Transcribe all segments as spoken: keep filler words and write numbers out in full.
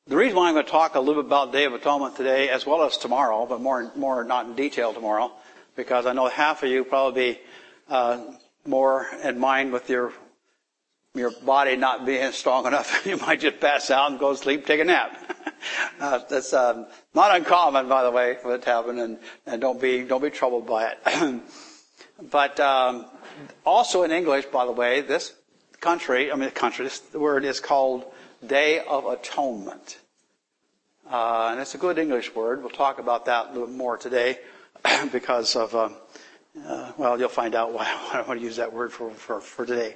The reason why I'm going to talk a little bit about Day of Atonement today, as well as tomorrow, but more, more not in detail tomorrow, because I know half of you probably be uh, more in mind with your your body not being strong enough. You might just pass out and go to sleep, take a nap. uh, that's um, not uncommon, by the way, for it to happen, and, and don't be don't be troubled by it. But um, also in English, by the way, this country, I mean, the country, this word is called Day of Atonement. Uh, and it's a good English word. We'll talk about that a little more today because of, um, uh, well, you'll find out why I want to use that word for, for, for today.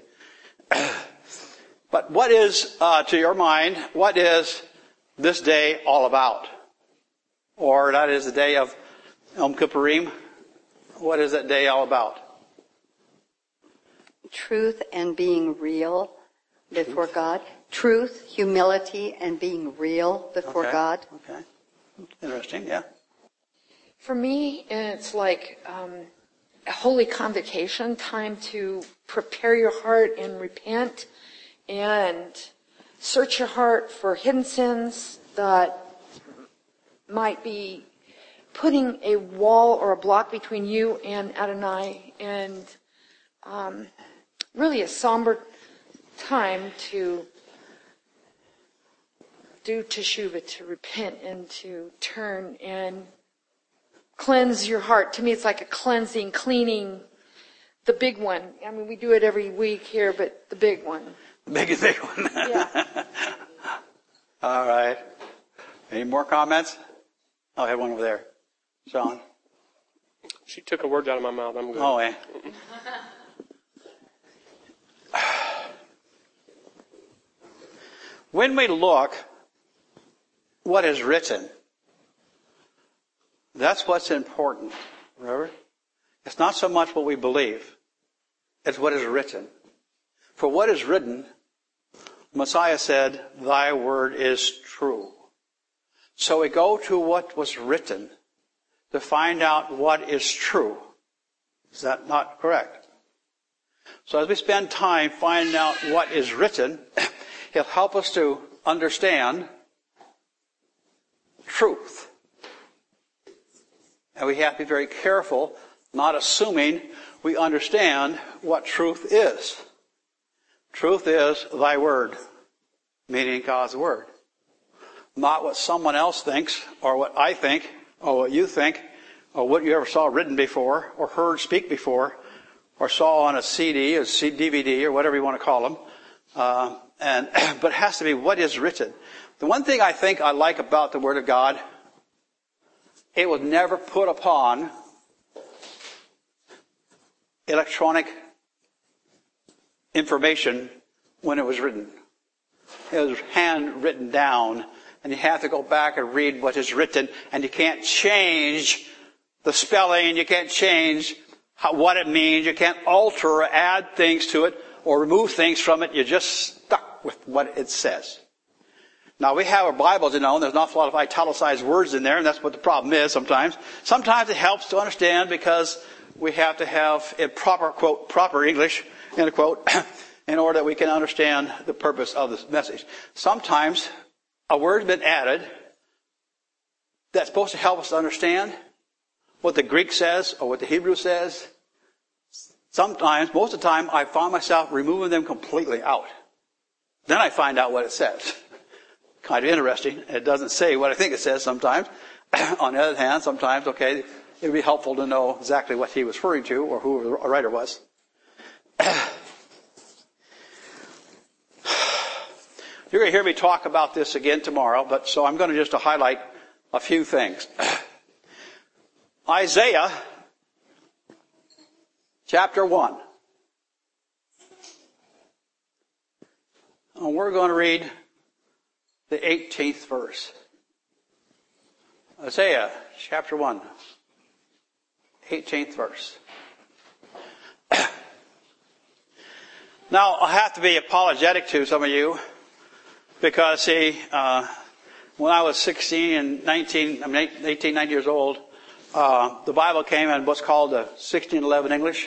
But what is, uh, to your mind, what is this day all about? Or that is the day of Yom Kippurim. What is that day all about? Truth and being real before Truth. God. Truth, humility, and being real before okay. God. Okay. Interesting, yeah. For me, it's like um, a holy convocation, time to prepare your heart and repent and search your heart for hidden sins that might be putting a wall or a block between you and Adonai, and um, really a somber time to do teshuvah, to repent and to turn and cleanse your heart. To me, it's like a cleansing, cleaning, the big one. I mean, we do it every week here, but the big one. Big, big one. Yeah. All right. Any more comments? Oh, I have one over there. Sean? She took a word out of my mouth. I'm good. Oh, yeah. When we look what is written, that's what's important. Remember? It's not so much what we believe. It's what is written. For what is written, Messiah said, thy word is true. So we go to what was written to find out what is true. Is that not correct? So as we spend time finding out what is written, it'll help us to understand truth. And we have to be very careful, not assuming we understand what truth is. Truth is thy word, meaning God's word. Not what someone else thinks, or what I think, or what you think, or what you ever saw written before, or heard speak before, or saw on a C D, or D V D, or whatever you want to call them. Uh, and but it has to be what is written. The one thing I think I like about the Word of God, it was never put upon electronic information when it was written. It was handwritten down, and you have to go back and read what is written, and you can't change the spelling, you can't change how, what it means, you can't alter or add things to it or remove things from it. You're just stuck with what it says. Now, we have our Bibles, you know, and there's an awful lot of italicized words in there, and that's what the problem is sometimes. Sometimes it helps to understand because we have to have a proper, quote, proper English, end of quote, in order that we can understand the purpose of this message. Sometimes a word's been added that's supposed to help us to understand what the Greek says or what the Hebrew says. Sometimes, most of the time, I find myself removing them completely out. Then I find out what it says. Kind of interesting. It doesn't say what I think it says sometimes. On the other hand, sometimes, okay, it would be helpful to know exactly what he was referring to or who the writer was. You're going to hear me talk about this again tomorrow, but so I'm going to just to highlight a few things. Isaiah chapter one. And we're going to read the eighteenth verse. Isaiah chapter one, eighteenth verse. Now, I have to be apologetic to some of you because, see, uh, when I was sixteen and nineteen, I mean eighteen, nineteen years old, uh, the Bible came in what's called the sixteen eleven English.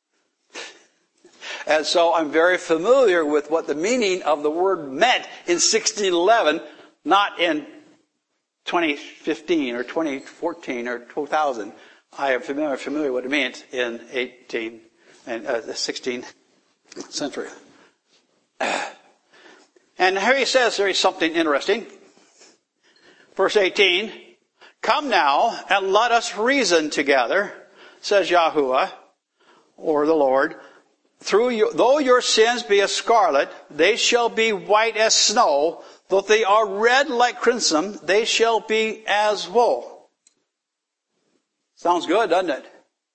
And so I'm very familiar with what the meaning of the word meant in sixteen eleven, Not in twenty fifteen or twenty fourteen or two thousand. I am familiar, familiar with what it means in eighteen and uh, the sixteenth century. And here he says there is something interesting. Verse eighteen, come now and let us reason together, says Yahuwah, or the Lord. Through you, though your sins be as scarlet, they shall be white as snow. Though they are red like crimson, they shall be as wool. Sounds good, doesn't it?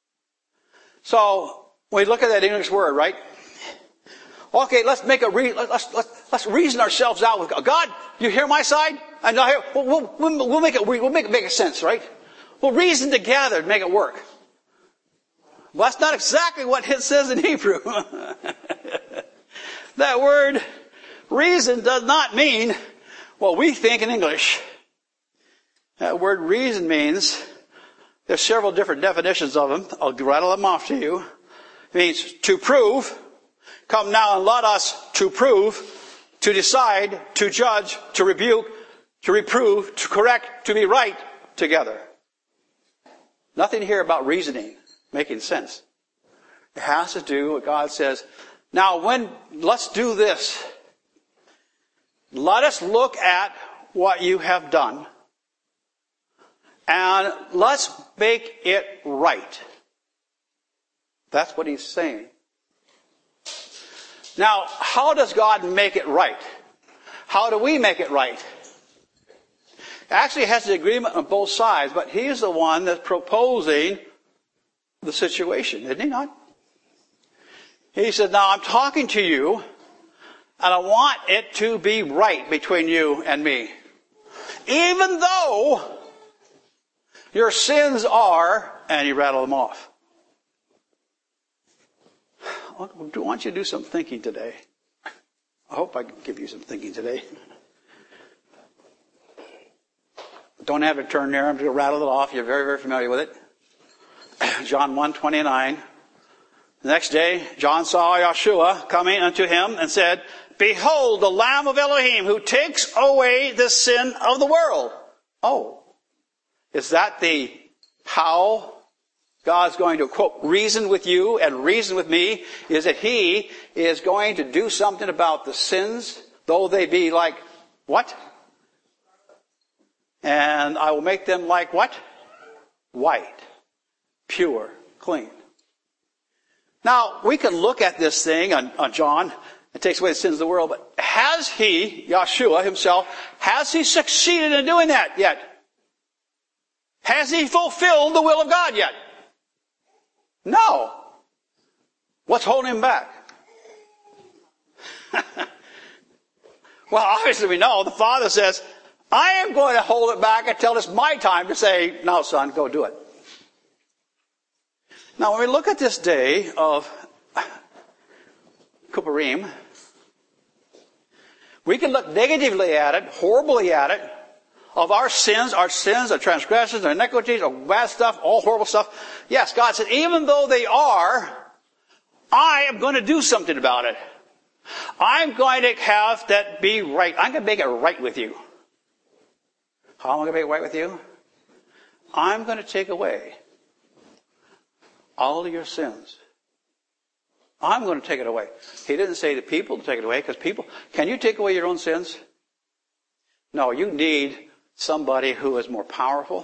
So, we look at that English word, right? Okay, let's make a re- let's, let's let's reason ourselves out with God. God, you hear my side? And I hear. We'll, we'll, we'll make it. We'll make it make sense, right? We'll reason together to make it work. Well, that's not exactly what it says in Hebrew. That word reason does not mean what we think in English. That word reason means, there's several different definitions of them. I'll rattle them off to you. It means to prove. Come now and let us to prove, to decide, to judge, to rebuke, to reprove, to correct, to be right together. Nothing here about reasoning, making sense. It has to do with what God says. Now when, let's do this. Let us look at what you have done. And let's make it right. That's what he's saying. Now, how does God make it right? How do we make it right? Actually, it has an agreement on both sides, but he's the one that's proposing the situation, isn't he not? He said, now I'm talking to you, and I want it to be right between you and me. Even though your sins are, and he rattled them off. I want you to do some thinking today. I hope I can give you some thinking today. Don't have it turn there. I'm going to rattle it off. You're very, very familiar with it. John one twenty-nine. The next day, John saw Yeshua coming unto him and said, behold, the Lamb of Elohim who takes away the sin of the world. Oh, is that the how God's going to, quote, reason with you and reason with me? Is that he is going to do something about the sins, though they be like what? And I will make them like what? White, pure, clean. Now, we can look at this thing on, on John. It takes away the sins of the world. But has he, Yeshua himself, has he succeeded in doing that yet? Has he fulfilled the will of God yet? No. What's holding him back? Well, obviously we know. The Father says, I am going to hold it back until it's my time to say, now son, go do it. Now when we look at this day of Kuppurim, we can look negatively at it, horribly at it, of our sins, our sins, our transgressions, our iniquities, our bad stuff, all horrible stuff. Yes, God said, even though they are, I am going to do something about it. I'm going to have that be right. I'm going to make it right with you. How am I going to make it right with you? I'm going to take away all of your sins. I'm going to take it away. He didn't say to people to take it away, because people, can you take away your own sins? No, you need somebody who is more powerful,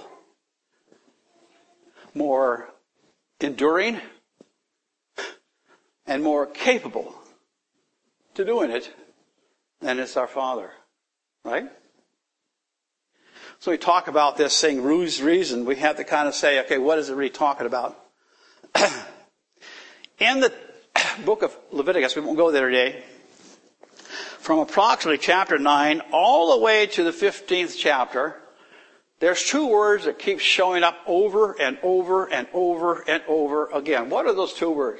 more enduring, and more capable to doing it than it's our Father. Right? So we talk about this thing, reason. We have to kind of say, okay, what is it really talking about? In the book of Leviticus, we won't go there today, from approximately chapter nine all the way to the fifteenth chapter, there's two words that keep showing up over and over and over and over again. What are those two words?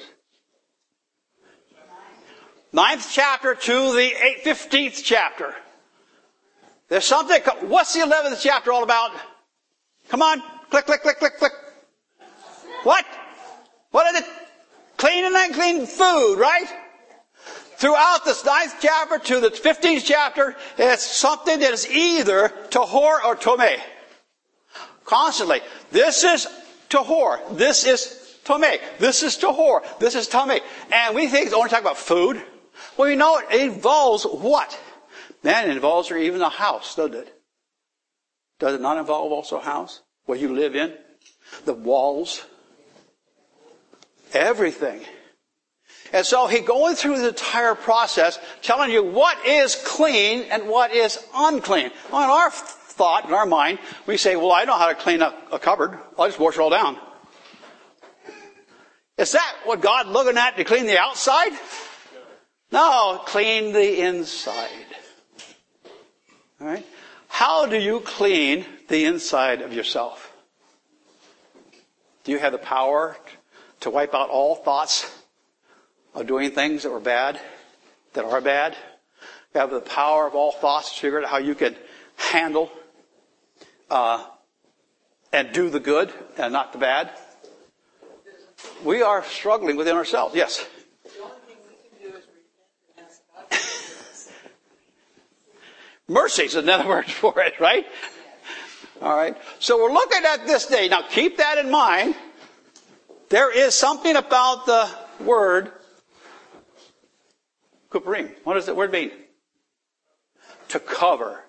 Ninth chapter to the fifteenth chapter. There's something, what's the eleventh chapter all about? Come on, click, click, click, click, click. What? What is it? Clean and unclean food, right? throughout this ninth chapter to the fifteenth chapter, it's something that is either tahor or tomei. Constantly. This is tahor. This is tomei. This is tahor. This is tomei. And we think it's only talking about food. Well, you know, it involves what? Man, it involves even a house, doesn't it? Does it not involve also a house? Where you live in? The walls? Everything. And so he's going through the entire process, telling you what is clean and what is unclean. On our thought, in our mind, we say, well, I know how to clean up a cupboard. I'll just wash it all down. Is that what God's looking at to clean the outside? No, clean the inside. All right? How do you clean the inside of yourself? Do you have the power to wipe out all thoughts of doing things that were bad, that are bad? You have the power of all thoughts to figure out how you can handle uh, and do the good and not the bad? We are struggling within ourselves. Yes? The only thing we can do is repent and ask God for forgiveness. Mercy is another word for it, right? All right. So we're looking at this day. Now keep that in mind. There is something about the word kuparim. What does that word mean? To cover.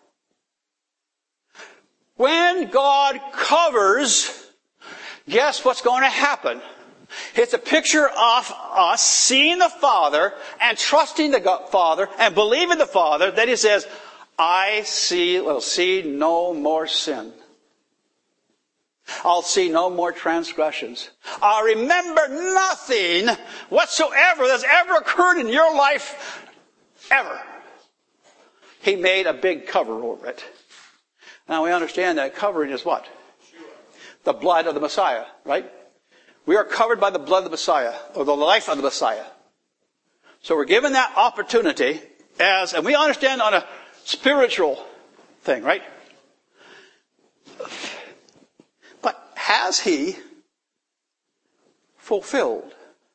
When God covers, guess what's going to happen? It's a picture of us seeing the Father and trusting the Father and believing the Father that He says, I see, will see no more sin. I'll see no more transgressions. I'll remember nothing whatsoever that's ever occurred in your life, ever. He made a big cover over it. Now we understand that covering is what? The blood of the Messiah, right? We are covered by the blood of the Messiah, or the life of the Messiah. So we're given that opportunity as, and we understand on a spiritual thing, right? But has He fulfilled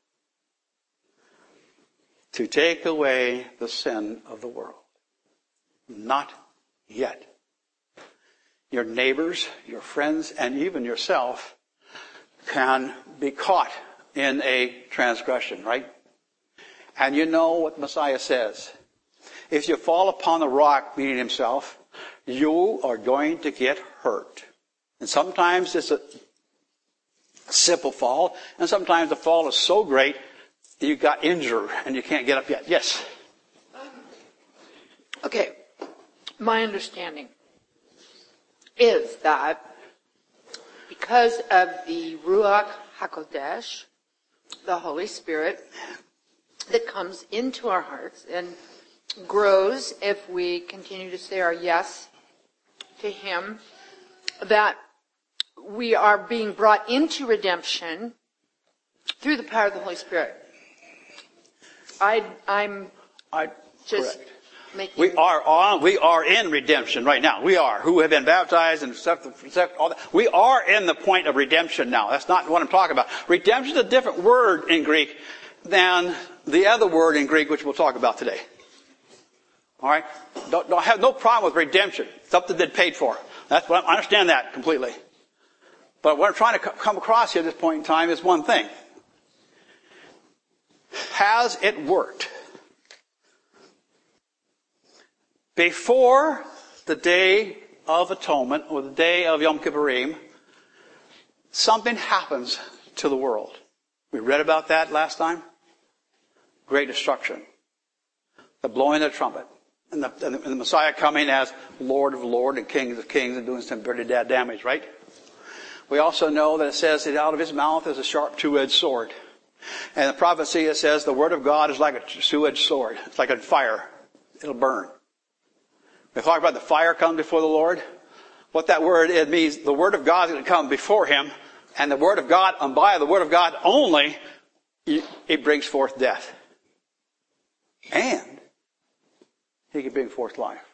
to take away the sin of the world? Not yet. Your neighbors, your friends, and even yourself can be caught in a transgression, right? And you know what Messiah says. If you fall upon the rock, meaning Himself, you are going to get hurt. And sometimes it's a simple fall, and sometimes the fall is so great that you got injured and you can't get up yet. Yes? Okay. My understanding is that because of the Ruach HaKodesh, the Holy Spirit, that comes into our hearts and grows if we continue to say our yes to Him, that we are being brought into redemption through the power of the Holy Spirit. I, I'm I, just correct. making... We are on, we are in redemption right now. We are, who have been baptized and stuff, all that. We are in the point of redemption now. That's not what I'm talking about. Redemption is a different word in Greek than the other word in Greek, which we'll talk about today. All right? Don't, don't have no problem with redemption. Something that paid for. That's what I understand that completely. But what I'm trying to come across here at this point in time is one thing. Has it worked? Before the Day of Atonement, or the day of Yom Kippurim, something happens to the world. We read about that last time. Great destruction. The blowing of the trumpet. And the, and the Messiah coming as Lord of Lords and King of Kings and doing some pretty bad damage, right? We also know that it says that out of His mouth is a sharp two-edged sword. And the prophecy, it says the Word of God is like a two-edged sword. It's like a fire. It'll burn. We talk about the fire come before the Lord. What that word it means, the Word of God is going to come before Him. And the Word of God, and by the Word of God only, it brings forth death. And He can bring forth life.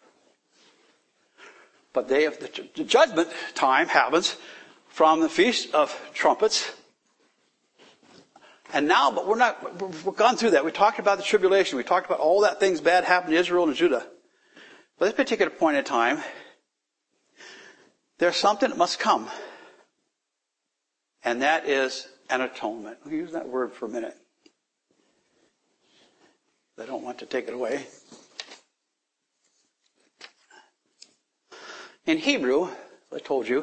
But they have the, the judgment time happens from the Feast of Trumpets And now, but we're not, we've gone through that. We talked about the tribulation. We talked about all that things bad happened to Israel and Judah. But at this particular point in time, there's something that must come. And that is an atonement. We'll use that word for a minute. I don't want to take it away. In Hebrew, as I told you,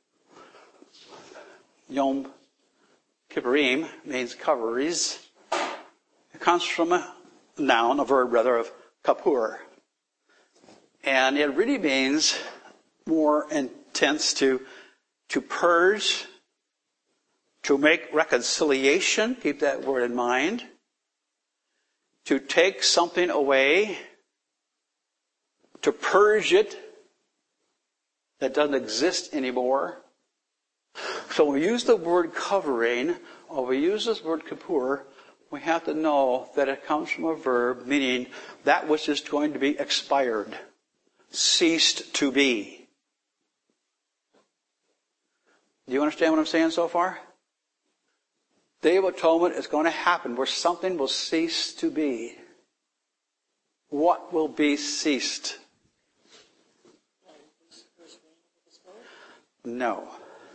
Yom Kippurim means coveries. It comes from a noun, a verb rather, of kapur. And it really means more intense to, to purge, to make reconciliation, keep that word in mind, to take something away, to purge it that doesn't exist anymore. So when we use the word covering, or we use this word kippur, we have to know that it comes from a verb meaning that which is going to be expired, ceased to be. Do you understand what I'm saying so far? Day of Atonement is going to happen where something will cease to be. What will be ceased? No.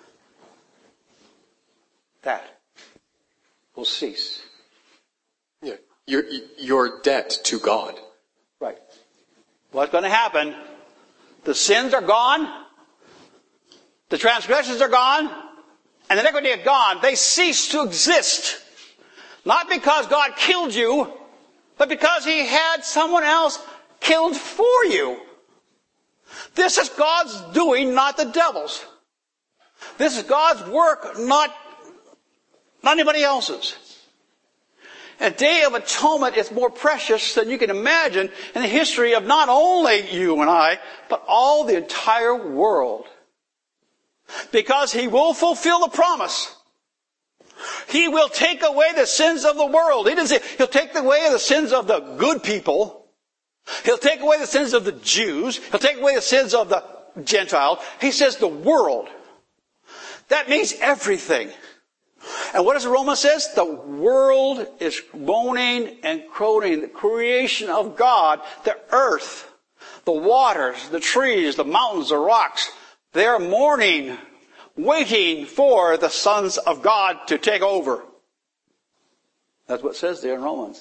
That will cease. Yeah, your your debt to God. Right. What's going to happen? The sins are gone. The transgressions are gone. And the iniquity is gone. They cease to exist. Not because God killed you, but because He had someone else killed for you. This is God's doing, not the devil's. This is God's work, not, not anybody else's. A Day of Atonement is more precious than you can imagine in the history of not only you and I, but all the entire world. Because He will fulfill the promise. He will take away the sins of the world. He doesn't say He'll take away the sins of the good people. He'll take away the sins of the Jews. He'll take away the sins of the Gentiles. He says the world. That means everything. And what does Romans says? The world is moaning and groaning. The creation of God, the earth, the waters, the trees, the mountains, the rocks, they're mourning, waiting for the sons of God to take over. That's what it says there in Romans.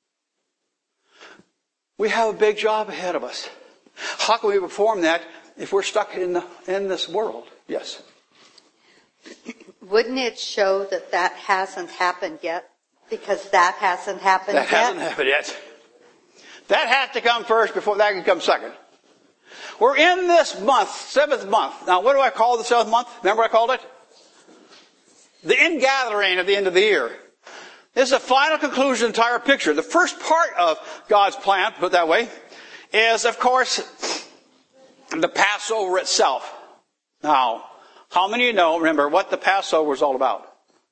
We have a big job ahead of us. How can we perform that if we're stuck in the, in this world? Yes. Wouldn't it show that that hasn't happened yet? Because that hasn't happened that yet? That hasn't happened yet. That has to come first before that can come second. We're in this month, seventh month. Now, what do I call the seventh month? Remember what I called it? The ingathering at the end of the year. This is the final conclusion of the entire picture. The first part of God's plan, to put it that way, is, of course, the Passover itself. Now, how many of you know, remember, what the Passover was all about?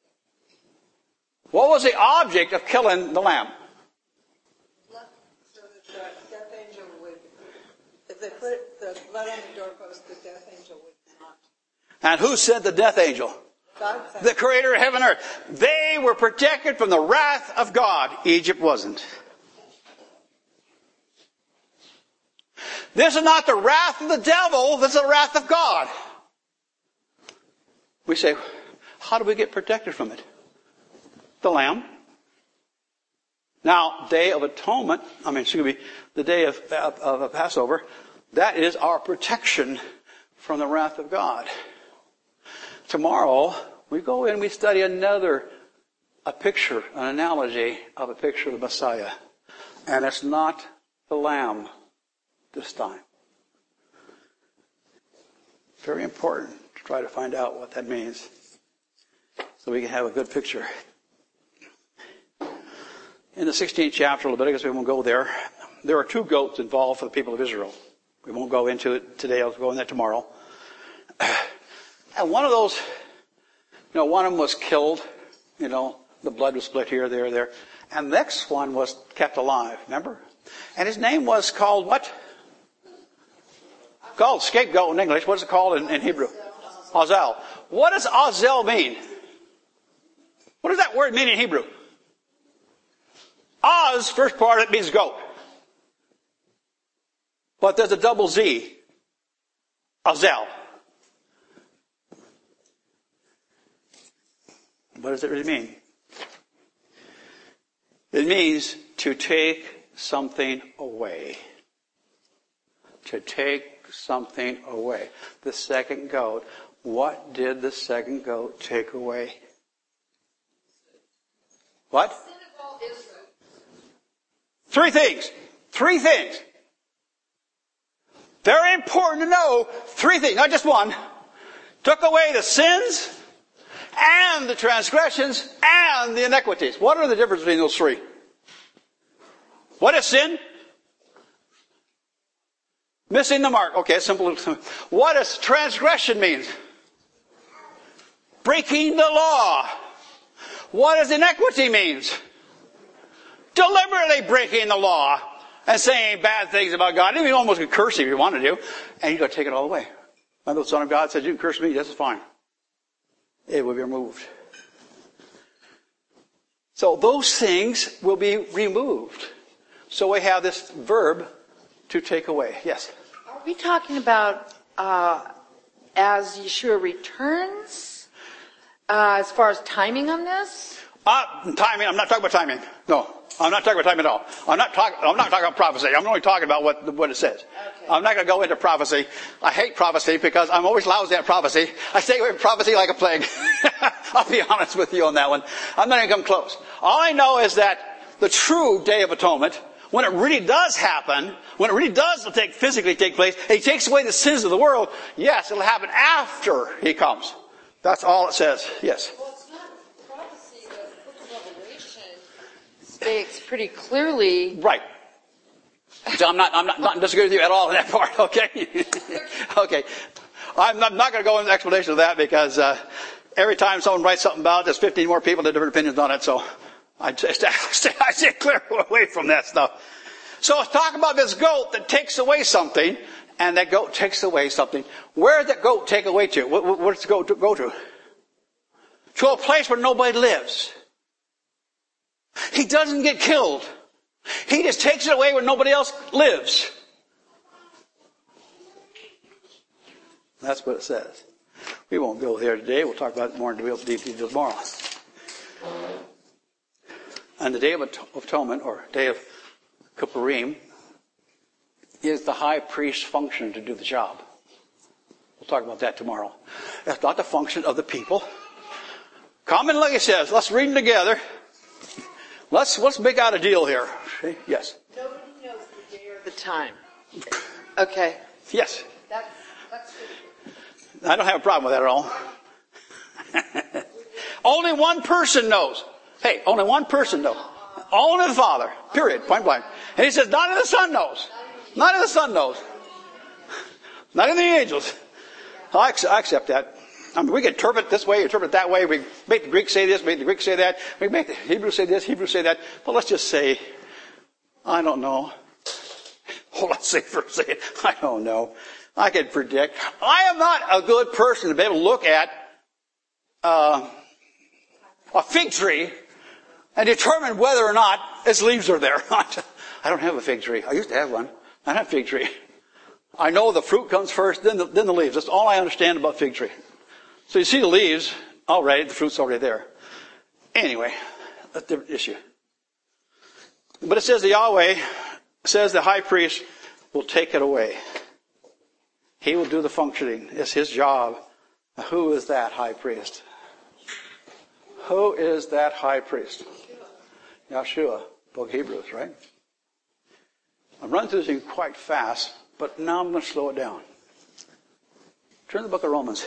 What was the object of killing the lamb? So that the death angel would, if they put the blood on the doorpost, the death angel would not. And who sent the death angel? God sent The creator of heaven and earth. They were protected from the wrath of God. Egypt wasn't. This is not the wrath of the devil. This is the wrath of God. We say, how do we get protected from it? The lamb. Now, Day of Atonement, I mean, excuse me, the day of, of, of Passover, that is our protection from the wrath of God. Tomorrow, we go in and we study another, a picture, an analogy of a picture of the Messiah. And it's not the lamb this time. Very important to try to find out what that means so we can have a good picture. In the sixteenth chapter of Leviticus, we won't go there. There are two goats involved for the people of Israel. We won't go into it today. I'll go into that tomorrow. And one of those, you know, one of them was killed. You know, the blood was split here, there, there. And the next one was kept alive, remember? And his name was called what? Called scapegoat in English. What is it called in, in Hebrew? Azel. What does Azel mean? What does that word mean in Hebrew? Oz, first part of it means goat. But there's a double Z. Azel. What does it really mean? It means to take something away. To take something away. The second goat. What did the second goat take away? What? Three things. Three things. Very important to know three things, not just one. Took away the sins and the transgressions and the iniquities. What are the differences between those three? What is sin? Missing the mark. Okay, simple. What does transgression mean? Breaking the law. What does iniquity means? Deliberately breaking the law and saying bad things about God. You almost could curse him if you wanted to, and you got to take it all away. When the Son of God said, "You can curse me, this is fine." It will be removed. So those things will be removed. So we have this verb to take away. Yes. Are we talking about uh, as Yeshua returns, uh, as far as timing on this? Uh, timing. I'm not talking about timing. No. I'm not talking about time at all. I'm not talking. I'm not talking about prophecy. I'm only talking about what what it says. Okay. I'm not going to go into prophecy. I hate prophecy because I'm always lousy at prophecy. I stay away from prophecy like a plague. I'll be honest with you on that one. I'm not going to come close. All I know is that the true Day of Atonement, when it really does happen, when it really does take physically take place, He takes away the sins of the world. Yes, it'll happen after He comes. That's all it says. Yes. Well, it's not prophecy. The book of Revelation states pretty clearly. Right. So I'm not, I'm not, not disagreeing with you at all in that part, okay? Okay. I'm not, not going to go into the explanation of that because, uh, every time someone writes something about it, there's fifteen more people that have different opinions on it, so I stay, I stay clear away from that stuff. So let's talk about this goat that takes away something, and that goat takes away something. Where did that goat take away to? Where, where does the goat go to? To a place where nobody lives. He doesn't get killed. He just takes it away where nobody else lives. That's what it says. We won't go there today. We'll talk about it more in real detail tomorrow. And the Day of Atonement, or Day of Kippurim, is the high priest's function to do the job. We'll talk about that tomorrow. That's not the function of the people. Common, like it says, let's read them together. Let's let's make out a deal here. Okay? Yes. Nobody knows the day or the time. Okay. Yes. That's that's good. I don't have a problem with that at all. Only one person knows. Hey, only one person knows. Only the Father. Period. Point blank. And He says, not even the Son knows. Not even the Son knows. Not even the angels. I accept that. I mean, we can interpret this way, interpret that way. We make the Greeks say this, make the Greeks say that. We make the Hebrews say this, Hebrews say that. But let's just say, I don't know. Oh, let's say for a second, I don't know. I can predict. I am not a good person to be able to look at uh, a fig tree and determine whether or not its leaves are there. I don't have a fig tree. I used to have one. I don't have a fig tree. I know the fruit comes first, then the, then the leaves. That's all I understand about fig tree. So you see the leaves already, the fruit's already there. Anyway, that's a different issue. But it says the Yahweh, says the high priest will take it away. He will do the functioning. It's His job. Who is that high priest? Who is that high priest? Yeshua, book of Hebrews, right? I'm running through this thing quite fast, but now I'm going to slow it down. Turn to the book of Romans.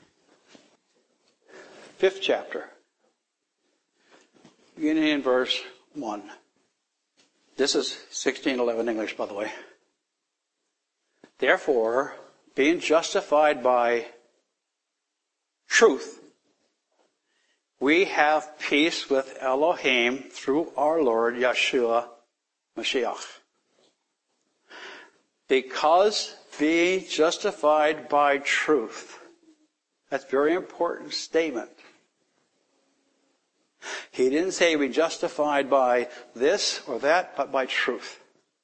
Fifth chapter. Beginning in verse one. This is sixteen eleven English, by the way. Therefore, being justified by truth, we have peace with Elohim through our Lord Yeshua Mashiach. Because being justified by truth. That's a very important statement. He didn't say we justified by this or that, but by truth.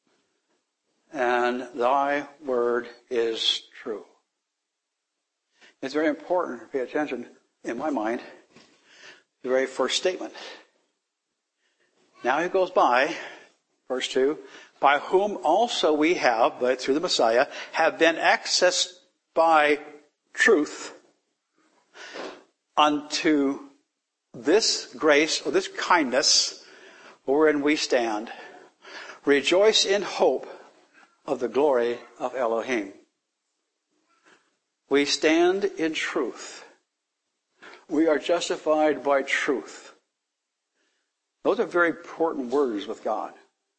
And thy word is true. It's very important to pay attention, in my mind, the very first statement. Now he goes by, verse two, by whom also we have, but through the Messiah, have been accessed by truth unto this grace or this kindness wherein we stand. Rejoice in hope of the glory of Elohim. We stand in truth. We are justified by truth. Those are very important words with God.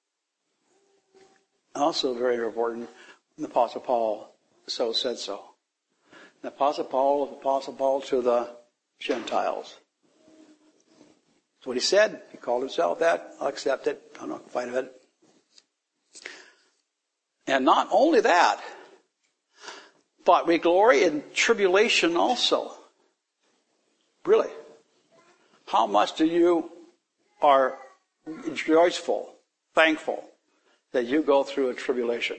Also very important, the Apostle Paul so said so. The Apostle Paul, the Apostle Paul to the Gentiles. That's what he said. He called himself that. I'll accept it. I'm not fighting it. And not only that, but we glory in tribulation also. Really. How much do you are joyful, thankful that you go through a tribulation?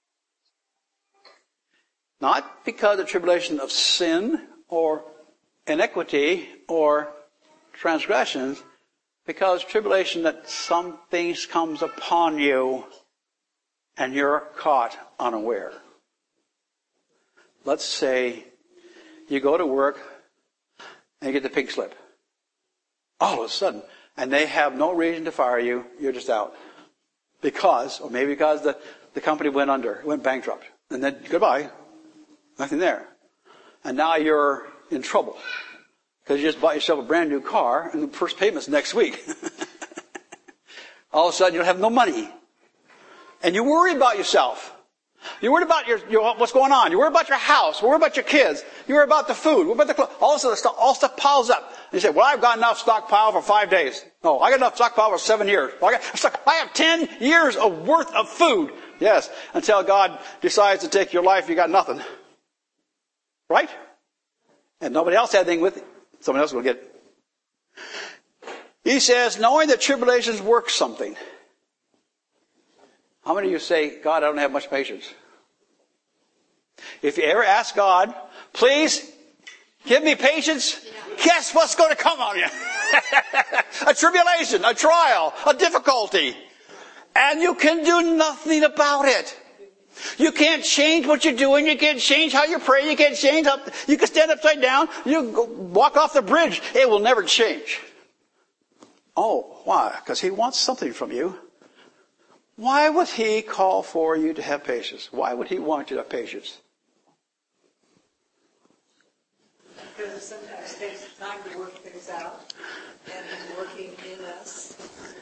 Not because of tribulation of sin or iniquity or transgressions, because tribulation that some things comes upon you and you're caught unaware. Let's say you go to work and you get the pink slip. All of a sudden, and they have no reason to fire you, you're just out. Because, or maybe because the, the company went under, went bankrupt. And then, goodbye. Nothing there. And now you're in trouble. Because you just bought yourself a brand new car, and the first payment's next week. All of a sudden, you'll have no money. And you worry about yourself. You worry about your, your, what's going on. You worry about your house. You worry about your kids. You worry about the food. You worry about the clothes. All of a sudden, stuff, all stuff piles up. And you say, well, I've got enough stockpile for five days. No, I got enough stockpile for seven years. Well, I, got, I have ten years of worth of food. Yes, until God decides to take your life, you got nothing. Right? And nobody else had anything with it. Someone else will get it. He says, knowing that tribulations work something. How many of you say, God, I don't have much patience? If you ever ask God, please give me patience, yeah. Guess what's going to come on you? A tribulation, a trial, a difficulty. And you can do nothing about it. You can't change what you're doing. You can't change how you pray. You can't change how, you can stand upside down. You go walk off the bridge. It will never change. Oh, why? Because he wants something from you. Why would he call for you to have patience? Why would he want you to have patience? Because it sometimes takes time to work things out, and he's working in us.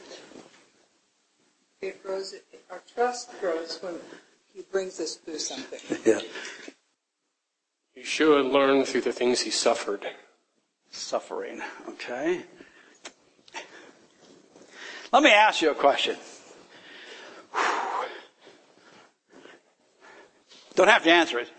It grows. Our trust grows when he brings us through something. Yeah. You should learn through the things he suffered. Suffering. Okay. Let me ask you a question. Don't have to answer it.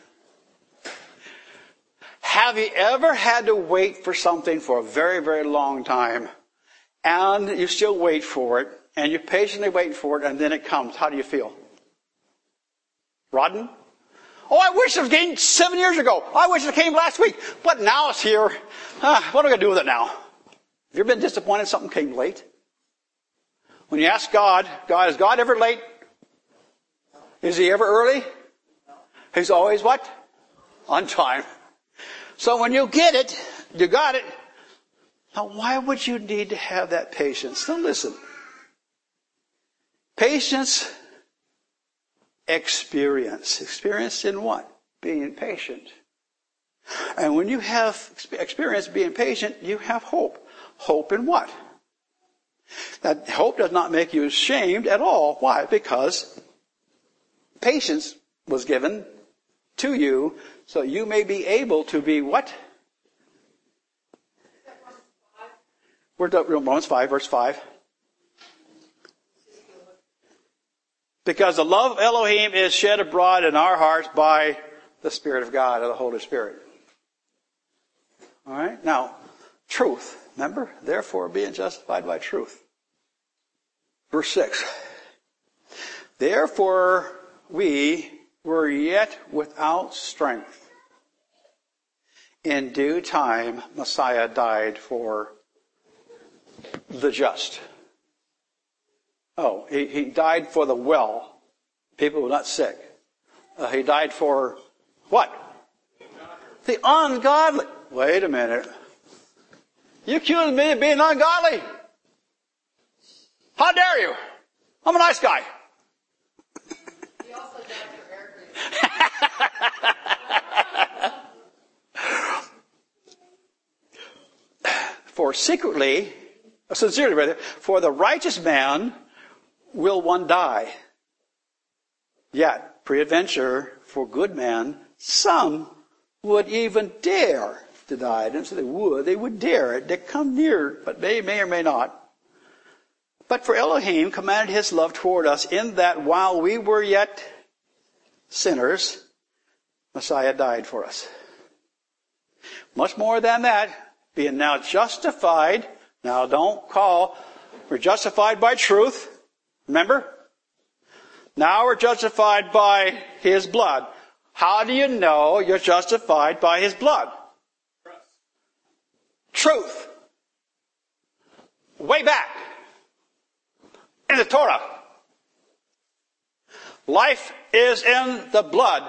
Have you ever had to wait for something for a very, very long time, and you still wait for it, and you patiently wait for it, and then it comes? How do you feel? Rotten? Oh, I wish it came seven years ago. I wish it came last week. But now it's here. Ah, what am I going to do with it now? Have you ever been disappointed something came late? When you ask God, God, is God ever late? Is he ever early? He's always what? On time. So when you get it, you got it. Now why would you need to have that patience? Now listen. Patience, experience. Experience in what? Being patient. And when you have experience being patient, you have hope. Hope in what? That hope does not make you ashamed at all. Why? Because patience was given to you so you may be able to be what? We're done, Romans five, verse five. Because the love of Elohim is shed abroad in our hearts by the Spirit of God, or the Holy Spirit. All right? Now, truth. Remember? Therefore, being justified by truth. Verse six. Therefore, we were yet without strength. In due time, Messiah died for the just. Oh, he, he died for the well. People who are not sick. Uh, he died for what? The ungodly. Wait a minute. You accuse me of being ungodly? How dare you? I'm a nice guy. He also died for air For secretly, sincerely rather, for the righteous man will one die. Yet, peradventure, for good man, some would even dare to die. I didn't say they would, they would dare it. They come near, but they may or may not. But for Elohim commanded his love toward us in that while we were yet sinners, Messiah died for us. Much more than that, being now justified. Now don't call, we're justified by truth. Remember? Now we're justified by his blood. How do you know you're justified by his blood? Truth. Way back in the Torah. Life is in the blood.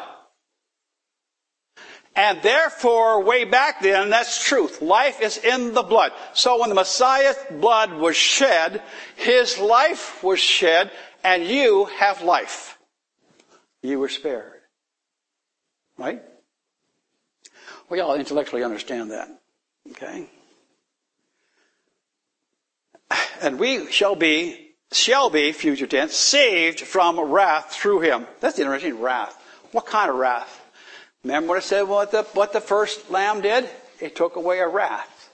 And therefore, way back then, that's truth. Life is in the blood. So when the Messiah's blood was shed, his life was shed, and you have life. You were spared. Right? We all intellectually understand that. Okay? And we shall be, shall be, future tense, saved from wrath through him. That's interesting, wrath. What kind of wrath? Remember what it said, what the, what the first lamb did? It took away a wrath.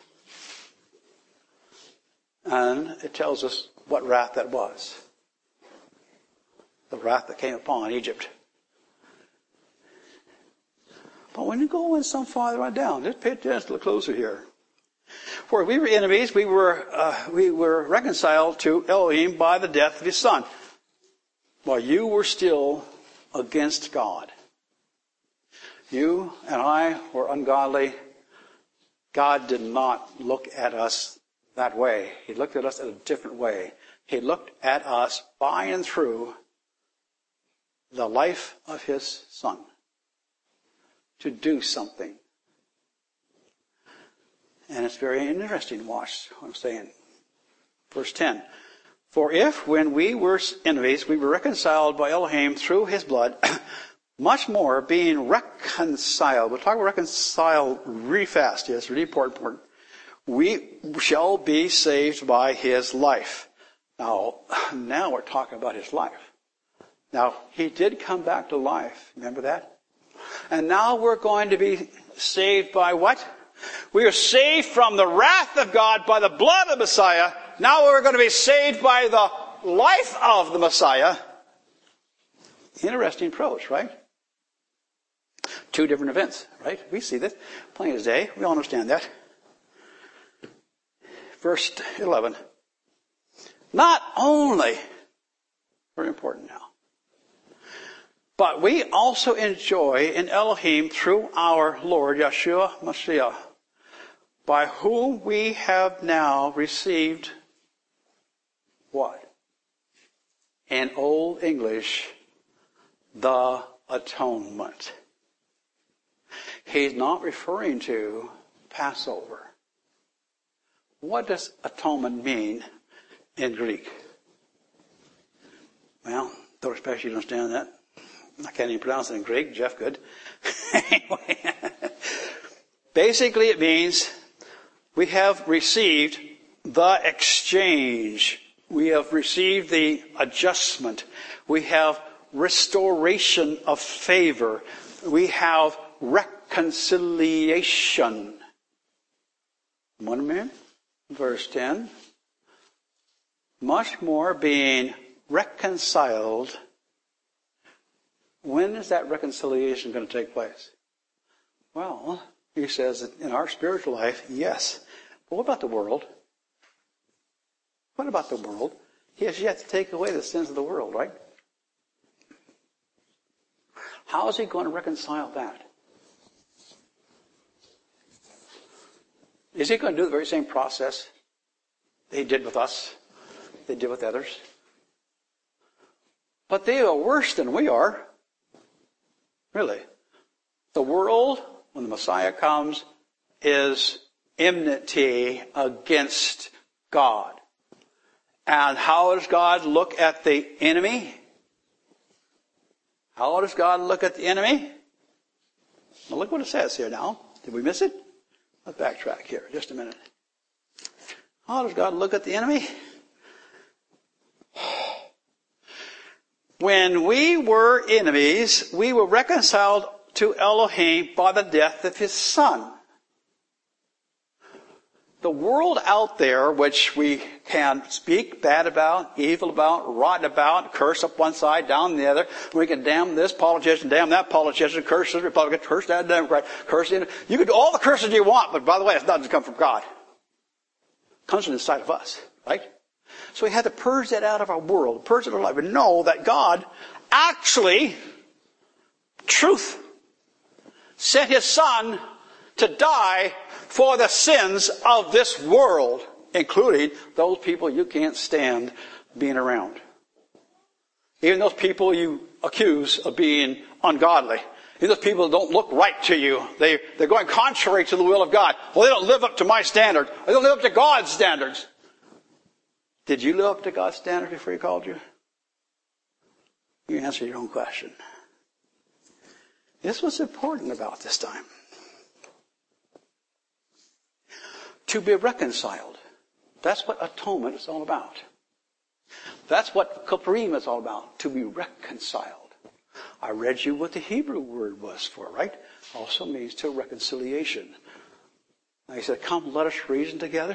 And it tells us what wrath that was. The wrath that came upon Egypt. But when you go in some farther on down, just pay attention a little closer here. For we were enemies, we were uh, we were reconciled to Elohim by the death of his son, while you were still against God. You and I were ungodly. God did not look at us that way. He looked at us in a different way. He looked at us by and through the life of his son to do something. And it's very interesting. Watch what I'm saying. Verse ten. For if, when we were enemies, we were reconciled by Elohim through his blood, much more being reconciled. We'll talk about reconcile really fast. Yes, really important. We shall be saved by his life. Now, now we're talking about his life. Now, he did come back to life. Remember that? And now we're going to be saved by what? We are saved from the wrath of God by the blood of Messiah. Now we're going to be saved by the life of the Messiah. Interesting approach, right? Two different events, right? We see this plain as day. We all understand that. Verse eleven. Not only, very important now, but we also enjoy in Elohim through our Lord Yeshua Mashiach, by whom we have now received what? In Old English, the atonement. He's not referring to Passover. What does atonement mean in Greek? Well, don't expect you to understand that. I can't even pronounce it in Greek. Jeff could. Anyway, basically it means we have received the exchange. We have received the adjustment. We have restoration of favor. We have reconciliation. One minute. Verse ten. Much more being reconciled. When is that reconciliation going to take place? Well, he says that in our spiritual life, yes. But what about the world? What about the world? He has yet to take away the sins of the world, right? How is he going to reconcile that? Is he going to do the very same process that he did with us, they did with others? But they are worse than we are. Really. The world, when the Messiah comes, is enmity against God. And how does God look at the enemy? How does God look at the enemy? Well, look what it says here now. Did we miss it? Let's backtrack here just a minute. How does God look at the enemy? When we were enemies, we were reconciled to Elohim by the death of his Son. The world out there, which we can speak bad about, evil about, rotten about, curse up one side, down the other. We can damn this politician, damn that politician, curse this Republican, curse that Democrat, curse the... You can do all the curses you want, but by the way, it doesn't come from God. It comes from inside of us, right? So we had to purge that out of our world, purge it out of our life, and know that God actually, truth, sent his Son to die for the sins of this world, including those people you can't stand being around. Even those people you accuse of being ungodly. Even those people that don't look right to you. They, they're going contrary to the will of God. Well, they don't live up to my standard. They don't live up to God's standards. Did you live up to God's standards before he called you? You answer your own question. This was important about this time. To be reconciled. That's what atonement is all about. That's what Kippurim is all about. To be reconciled. I read you what the Hebrew word was for, right? Also means to reconciliation. And he said, come, let us reason together.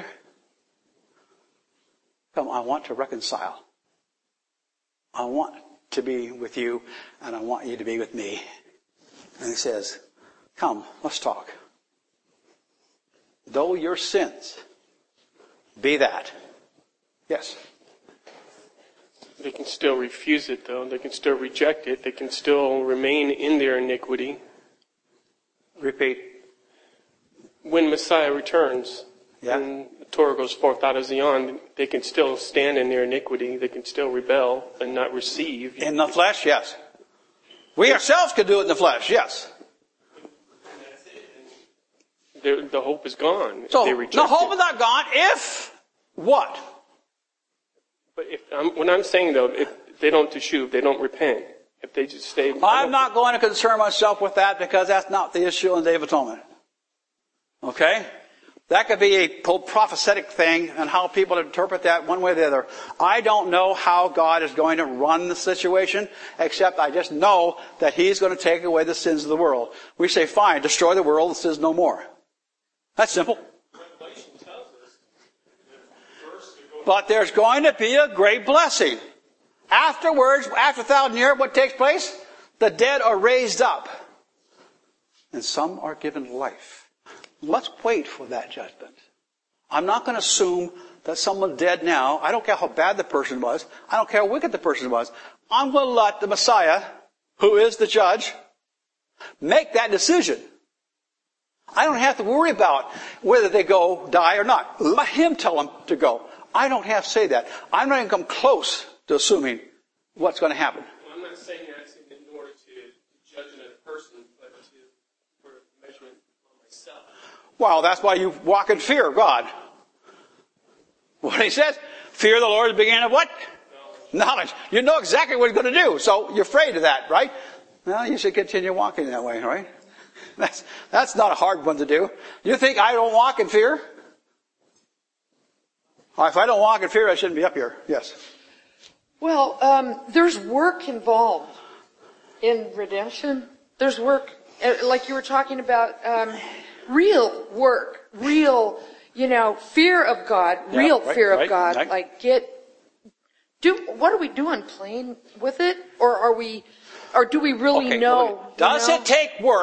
Come, I want to reconcile. I want to be with you, and I want you to be with me. And he says, come, let's talk. Though your sins be that. Yes. They can still refuse it, though. They can still reject it. They can still remain in their iniquity. Repeat. When Messiah returns, yeah. and the Torah goes forth out of Zion, they can still stand in their iniquity. They can still rebel and not receive. In the flesh, yes. We ourselves could do it in the flesh, yes. The, the hope is gone. So, they reject the hope it. is not gone if what? But if um, when I'm saying, though, if they don't teshuv, they don't repent, if they just stay... I'm not going to concern myself with that because that's not the issue in the Day of Atonement. Okay? That could be a prophetic thing and how people interpret that one way or the other. I don't know how God is going to run the situation, except I just know that he's going to take away the sins of the world. We say, fine, destroy the world, the sins no more. That's simple. But there's going to be a great blessing. Afterwards, after a thousand years, what takes place? The dead are raised up. And some are given life. Let's wait for that judgment. I'm not going to assume that someone's dead now. I don't care how bad the person was. I don't care how wicked the person was. I'm going to let the Messiah, who is the judge, make that decision. I don't have to worry about whether they go, die or not. Let him tell them to go. I don't have to say that. I'm not even come close to assuming what's going to happen. Well, I'm not saying that in order to judge another person, but to, for measurement on myself. Well, that's why you walk in fear of God. What he says, fear of the Lord is the beginning of what? Knowledge. Knowledge. You know exactly what he's going to do, so you're afraid of that, right? Well, you should continue walking that way, right? That's, that's not a hard one to do. You think I don't walk in fear? Well, if I don't walk in fear, I shouldn't be up here. Yes. Well, um, there's work involved in redemption. There's work, uh, like you were talking about, um, real work, real, you know, fear of God, Yeah, real right, fear right, of God. right. Like get, do, what are we doing? Playing with it? Or are we, or do we really Okay, know? well, does you know? it take work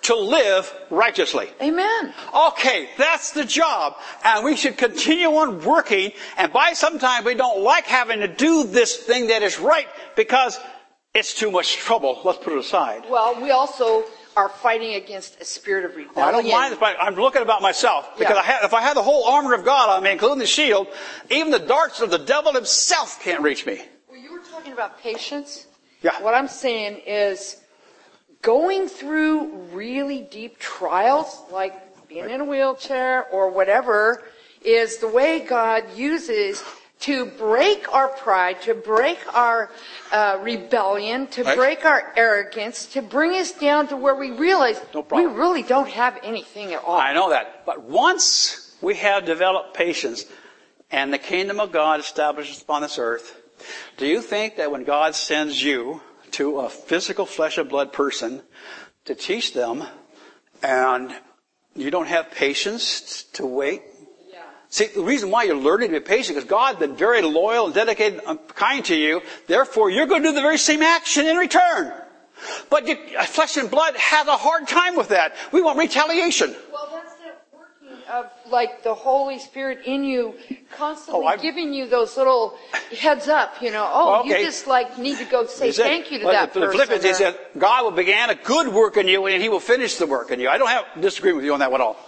to live righteously. Amen. Okay, that's the job. And we should continue on working. And by some time we don't like having to do this thing that is right because it's too much trouble. Let's put it aside. Well, we also are fighting against a spirit of rebellion. Oh, I don't mind this, but I'm looking about myself. Because Yeah. I have, if I had the whole armor of God on me, including the shield, even the darts of the devil himself can't reach me. Well, you were talking about patience. Yeah. What I'm saying is going through really deep trials, like being in a wheelchair or whatever, is the way God uses to break our pride, to break our uh, rebellion, to Right. break our arrogance, to bring us down to where we realize No we problem. really don't have anything at all. I know that. But once we have developed patience and the kingdom of God establishes upon this earth, do you think that when God sends you to a physical flesh and blood person to teach them and you don't have patience to wait? Yeah. See, the reason why you're learning to be patient is God's been very loyal and dedicated and kind to you. Therefore, you're going to do the very same action in return. But you, flesh and blood has a hard time with that. We want retaliation. Well, that's the working of like the Holy Spirit in you, constantly Oh, I've- giving you those little heads up. You know, oh, Well, okay. you just like need to go say He said- thank you to well, that the person. Philippians, he or- said, God will begin a good work in you and he will finish the work in you. I don't have disagree with you on that at all.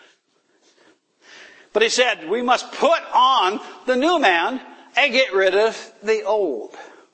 But he said, we must put on the new man and get rid of the old.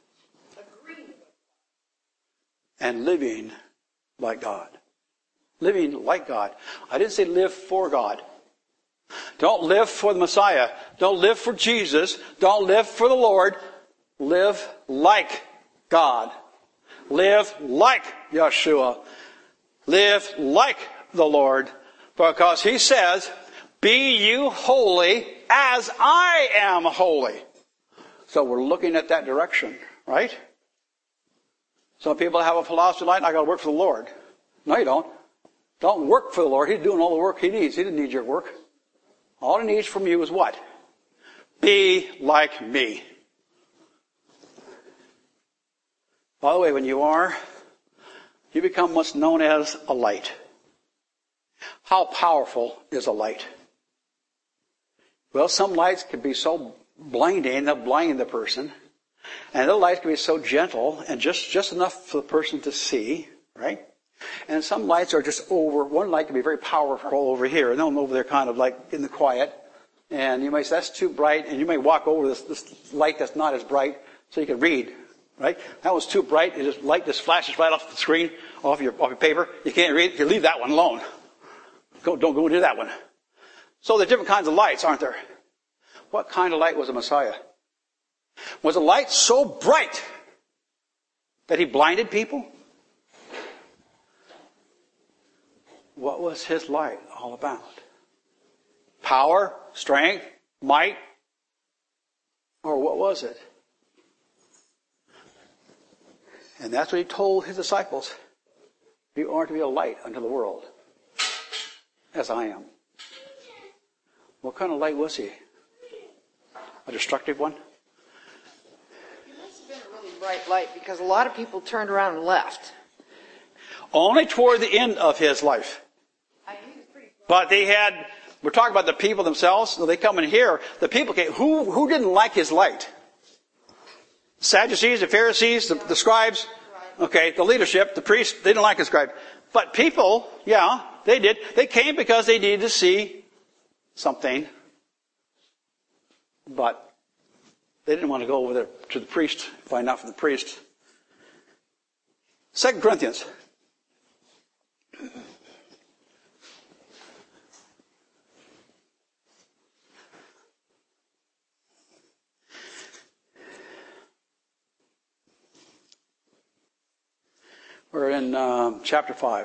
And living like God. Living like God. I didn't say live for God. Don't live for the Messiah. Don't live for Jesus. Don't live for the Lord. Live like God. Live like Yeshua. Live like the Lord. Because he says, be you holy as I am holy. So we're looking at that direction, right? Some people have a philosophy like, I got to work for the Lord. No, you don't. Don't work for the Lord. He's doing all the work he needs. He didn't need your work. All he needs from you is what? Be like me. By the way, when you are, you become what's known as a light. How powerful is a light? Well, some lights can be so blinding, they'll blind the person. And other lights can be so gentle and just, just enough for the person to see, right? And some lights are just over, one light can be very powerful over here, and then over there kind of like in the quiet. And you may say, that's too bright, and you may walk over this, this light that's not as bright so you can read, right? That was too bright, it just, light just flashes right off the screen, off your, off your paper. You can't read it, you leave that one alone. Go, don't go near that one. So there are different kinds of lights, aren't there? What kind of light was the Messiah? Was a light so bright that he blinded people? What was his light all about? Power, strength, might? Or what was it? And that's what he told his disciples. You are to be a light unto the world, as I am. What kind of light was he? A destructive one? It must have been a really bright light because a lot of people turned around and left. Only toward the end of his life. But they had, we're talking about the people themselves. So they come in here. The people came. Who, who didn't like his light? Sadducees, the Pharisees, the, the scribes. Okay, the leadership, the priests, they didn't like the scribe. But people, yeah, they did. They came because they needed to see something. But they didn't want to go over there to the priest, find out from the priest. Second Corinthians. We're in um, chapter five.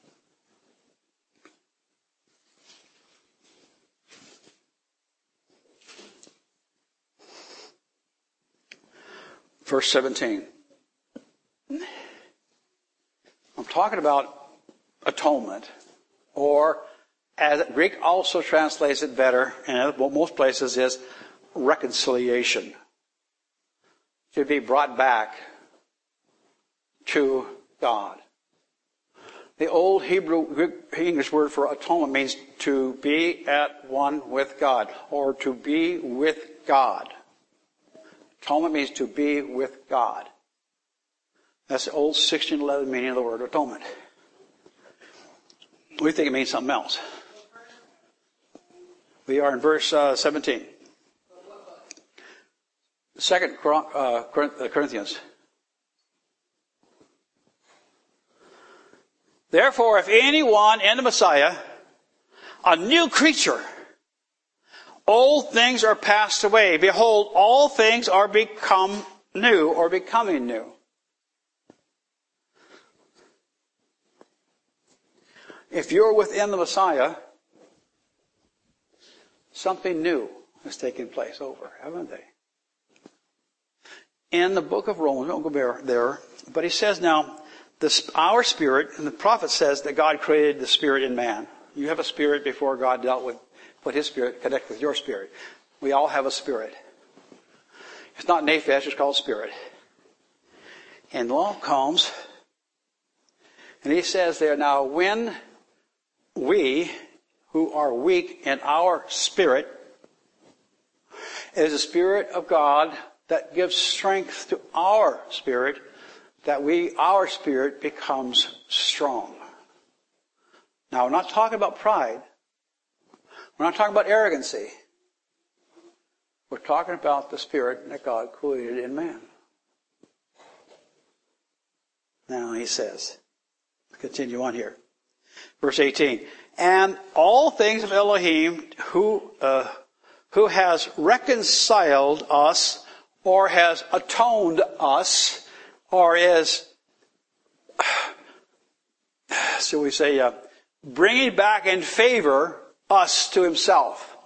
Verse seventeen. I'm talking about atonement, or as Greek also translates it better, and what most places is reconciliation. To be brought back to God. The old Hebrew, Greek, English word for atonement means to be at one with God, or to be with God. Atonement means to be with God. That's the old sixteen eleven meaning of the word atonement. We think it means something else. We are in verse uh, seventeen. Second uh, Corinthians. Therefore, if anyone in the Messiah, a new creature, old things are passed away. Behold, all things are become new or becoming new. If you're within the Messiah, something new has taken place over, haven't they? In the book of Romans, don't go there, but he says now, this, our spirit, and the prophet says that God created the spirit in man. You have a spirit before God dealt with, put his spirit, connect with your spirit. We all have a spirit. It's not nephesh, it's called spirit. And along comes, and he says there, now when we, who are weak in our spirit, it is the Spirit of God that gives strength to our spirit, that we, our spirit becomes strong. Now, we're not talking about pride. We're not talking about arrogancy. We're talking about the spirit that God created in man. Now, he says, continue on here. Verse eighteen. And all things of Elohim, who, uh, who has reconciled us, or has atoned us, or is, so we say, uh, bringing back in favor us to himself.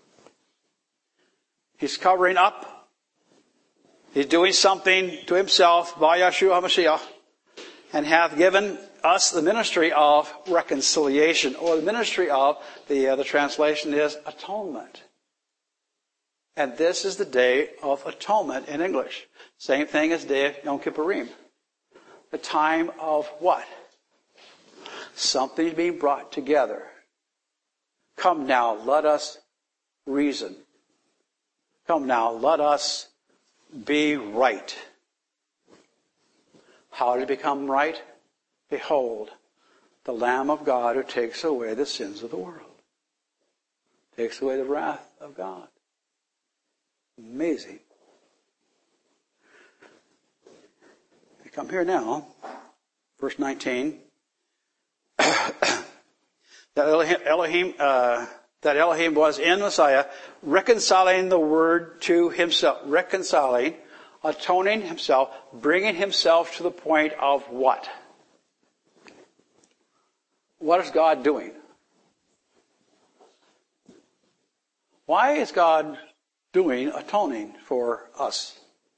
He's covering up. He's doing something to himself by Yeshua HaMashiach, and hath given us the ministry of reconciliation, or the ministry of, the, uh, the translation is atonement. And this is the day of atonement in English. Same thing as day of Yom Kippurim. The time of what? Something being brought together. Come now, let us reason. Come now, let us be right. How did it become right? Behold, the Lamb of God who takes away the sins of the world. Takes away the wrath of God. Amazing. We come here now, verse nineteen. that Elohim, Elohim uh, that Elohim was in Messiah, reconciling the word to himself, reconciling, atoning himself, bringing himself to the point of what? What is God doing? Why is God doing atoning for us?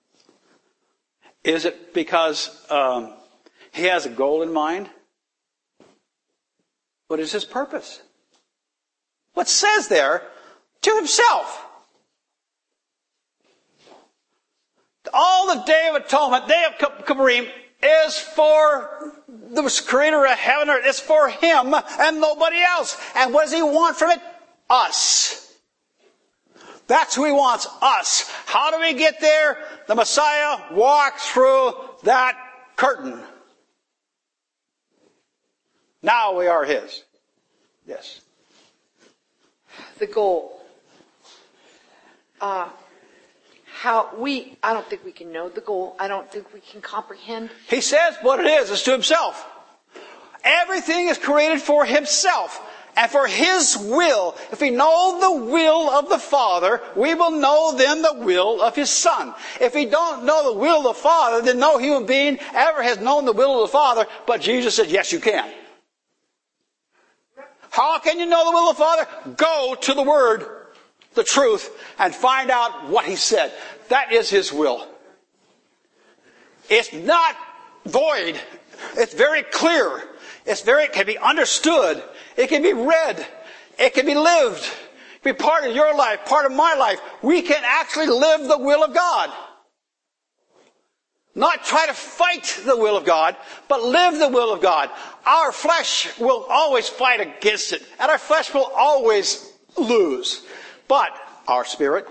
Is it because um, he has a goal in mind? What is his purpose? What says there? To himself. All the Day of Atonement, Day of Kippurim, is for the creator of heaven and earth. It's for him and nobody else. And what does he want from it? Us. That's who he wants, us. How do we get there? The Messiah walked through that curtain. Now we are his. Yes. The goal. Uh, how we, I don't think we can know the goal. I don't think we can comprehend. He says what it is. It's to himself. Everything is created for himself. And for his will. If we know the will of the Father, we will know then the will of his Son. If we don't know the will of the Father, then no human being ever has known the will of the Father. But Jesus said, yes, you can. How can you know the will of the Father? Go to the Word, the truth, and find out what he said. That is his will. It's not void. It's very clear. It's very, it can be understood. It can be read. It can be lived. It can be part of your life, part of my life. We can actually live the will of God. Not try to fight the will of God, but live the will of God. Our flesh will always fight against it, and our flesh will always lose. But our spirit,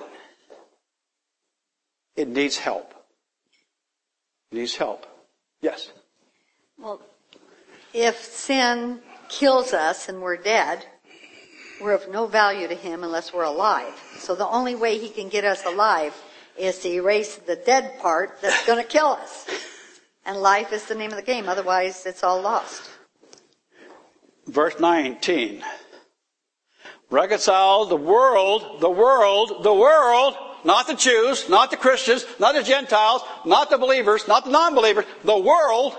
it needs help. It needs help. Yes? Well, if sin kills us and we're dead, we're of no value to him unless we're alive. So the only way he can get us alive is to erase the dead part that's going to kill us. And life is the name of the game. Otherwise, it's all lost. Verse nineteen. Reconcile the world, the world, the world, not the Jews, not the Christians, not the Gentiles, not the believers, not the non-believers, the world.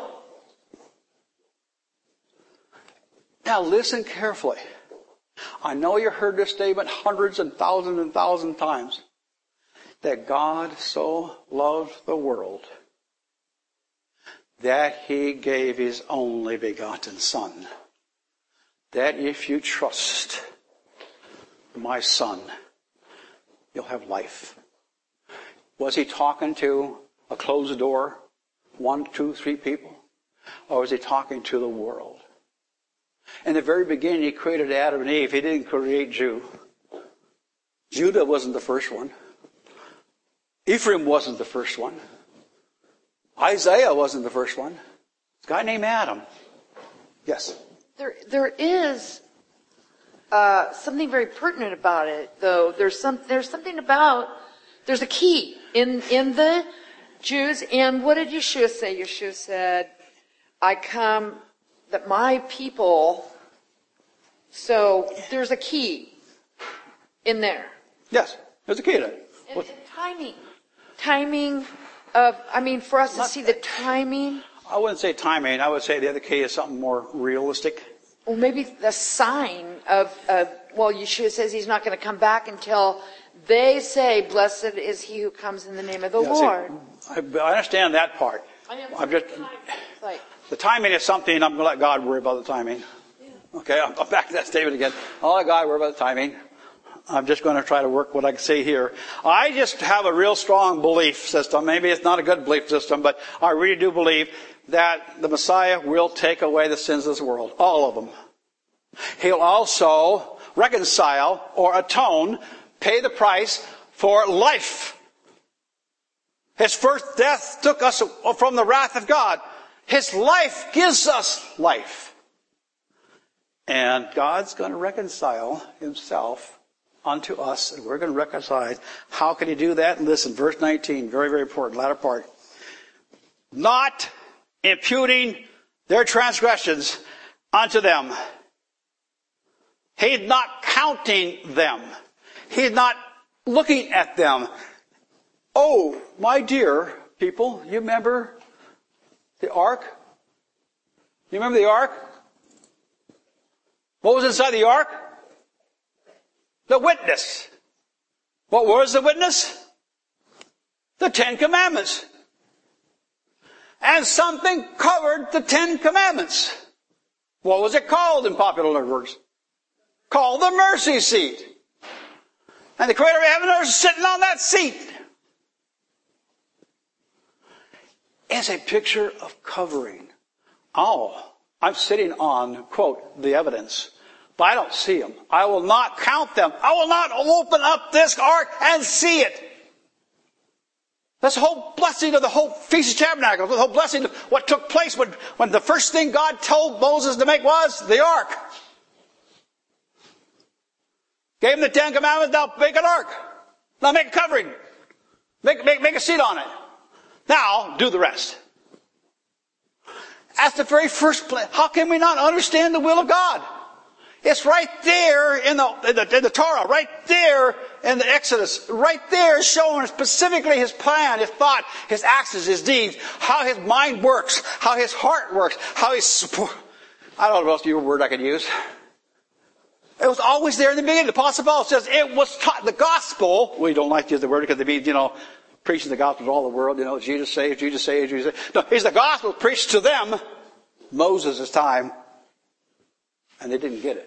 Now listen carefully. I know you heard this statement hundreds and thousands and thousands of times. That God so loved the world that he gave his only begotten Son. That if you trust my Son, you'll have life. Was he talking to a closed door, one, two, three people? Or was he talking to the world? In the very beginning, he created Adam and Eve. He didn't create Jew. Judah wasn't the first one. Ephraim wasn't the first one. Isaiah wasn't the first one. It's a guy named Adam. Yes? There, there is uh, something very pertinent about it, though. There's some, there's something about, there's a key in, in the Jews. And what did Yeshua say? Yeshua said, I come that my people, so there's a key in there. Yes, there's a key to it. And, and timing. Timing of, I mean, for us to see the timing. I wouldn't say timing. I would say the other key is something more realistic. Or maybe the sign of, of well, Yeshua says he's not going to come back until they say, blessed is he who comes in the name of the Yeah, Lord. See, I, I understand that part. I am I'm just, like, the timing is something, I'm going to let God worry about the timing. Okay, I'm, I'm back to that statement again. I'll let God worry about the timing. I'm just going to try to work what I can say here. I just have a real strong belief system. Maybe it's not a good belief system, but I really do believe that the Messiah will take away the sins of this world. All of them. He'll also reconcile or atone, pay the price for life. His first death took us from the wrath of God. His life gives us life. And God's going to reconcile himself unto us, and we're going to reconcile. How can he do that? Listen, verse nineteen, very, very important, latter part. Not imputing their transgressions unto them. He's not counting them. He's not looking at them. Oh, my dear people, you remember the ark? You remember the ark? What was inside the ark? The witness. What was the witness? The Ten Commandments. And something covered the Ten Commandments. What was it called in popular words? Called the mercy seat. And the Creator of heaven and earth is sitting on that seat. It's a picture of covering. Oh, I'm sitting on, quote, the evidence. But I don't see them. I will not count them. I will not open up this ark and see it. That's the whole blessing of the whole Feast of Tabernacles. The whole blessing of what took place when, when the first thing God told Moses to make was the ark. Gave him the Ten Commandments. Now make an ark. Now make a covering. Make, make, make a seat on it. Now do the rest. That's the very first place. How can we not understand the will of God? It's right there in the, in the, in the Torah, right there in the Exodus, right there showing specifically his plan, his thought, his actions, his deeds, how his mind works, how his heart works, how his support. I don't know what else your word I could use. It was always there in the beginning. The Apostle Paul says it was taught. The gospel, we don't like to use the word because it means, you know, preaching the gospel to all the world, you know, Jesus saves, Jesus saves, Jesus saves. No, it's the gospel preached to them, Moses' time, and they didn't get it.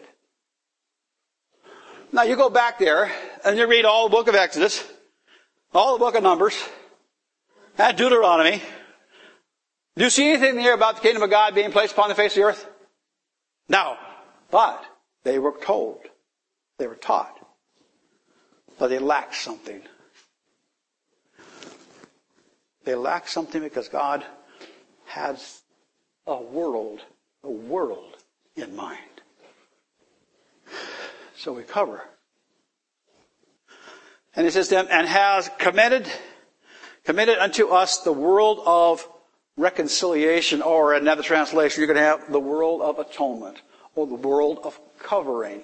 Now you go back there and you read all the book of Exodus, all the book of Numbers, and Deuteronomy, Do you see anything here about the kingdom of God being placed upon the face of the earth? No. But they were told. They were taught. But they lacked something. They lacked something because God has a world, a world in mind. So we cover. And it says, and has committed, committed unto us the world of reconciliation, or another translation, you're going to have the world of atonement, or the world of covering.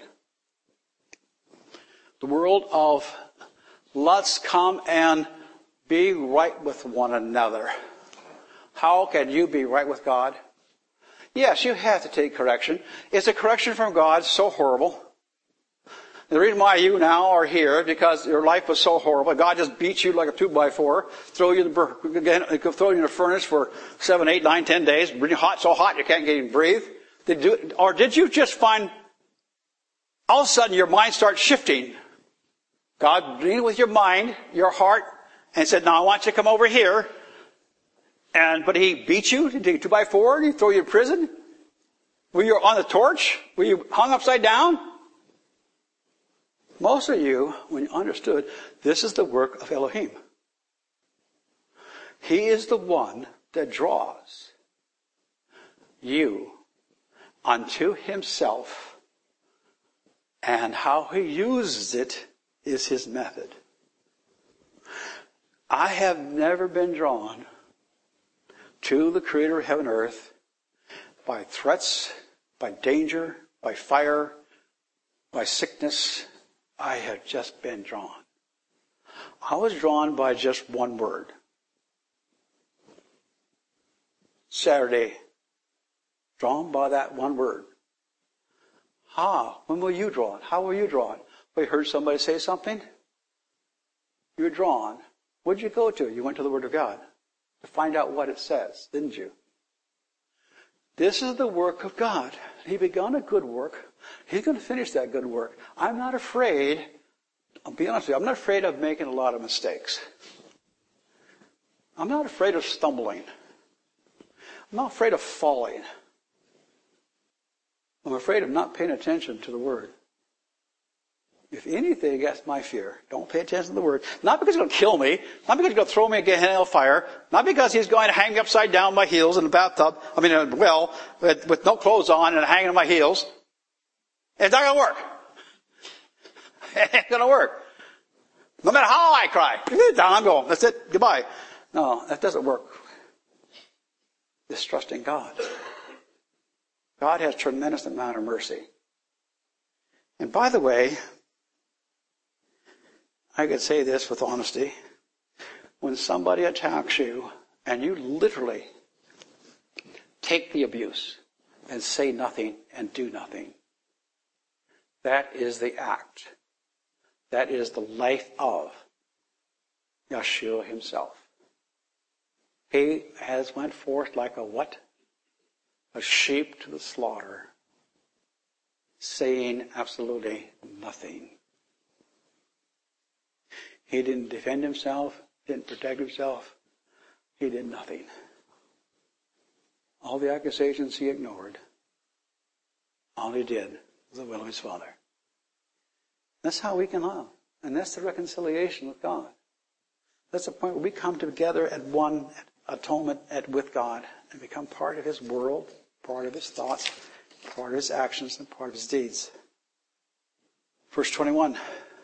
The world of let's come and be right with one another. How can you be right with God? Yes, you have to take correction. Is the correction from God so horrible? The reason why you now are here is because your life was so horrible. God just beat you like a two by four, throw you in the, throw you in the furnace for seven, eight, nine, ten days, really hot, so hot you can't even breathe. Did you, or did you just find all of a sudden your mind starts shifting? God dealt with your mind, your heart, and said, "Now I want you to come over here." And but He beat you, He did two by four, and He throw you in prison. Were you on the torch? Were you hung upside down? Most of you, when you understood, this is the work of Elohim. He is the one that draws you unto Himself, and how He uses it is His method. I have never been drawn to the Creator of heaven and earth by threats, by danger, by fire, by sickness. I have just been drawn. I was drawn by just one word. Saturday. Drawn by that one word. How? When were you drawn? How were you drawn? Well, you heard somebody say something? You were drawn. What did you go to? You went to the Word of God to find out what it says, didn't you? This is the work of God. He begun a good work. He's going to finish that good work. I'm not afraid, I'll be honest with you, I'm not afraid of making a lot of mistakes. I'm not afraid of stumbling. I'm not afraid of falling. I'm afraid of not paying attention to the Word. If anything, that's my fear. Don't pay attention to the Word. Not because He's going to kill me. Not because He's going to throw me in hell fire. Not because He's going to hang me upside down my heels in the bathtub. I mean, in a well, with, with no clothes on and hanging on my heels. It's not going to work. It ain't going to work. No matter how I cry. Down I'm going. That's it. Goodbye. No, that doesn't work. It's trusting God. God has a tremendous amount of mercy. And by the way, I could say this with honesty. When somebody attacks you and you literally take the abuse and say nothing and do nothing, that is the act. That is the life of Yeshua Himself. He has went forth like a what? A sheep to the slaughter, saying absolutely nothing. He didn't defend Himself, didn't protect Himself. He did nothing. All the accusations He ignored. All He did was the will of His Father. That's how we can love. And that's the reconciliation with God. That's the point where we come together at one atonement at, with God and become part of His world, part of His thoughts, part of His actions, and part of His deeds. Verse twenty-one.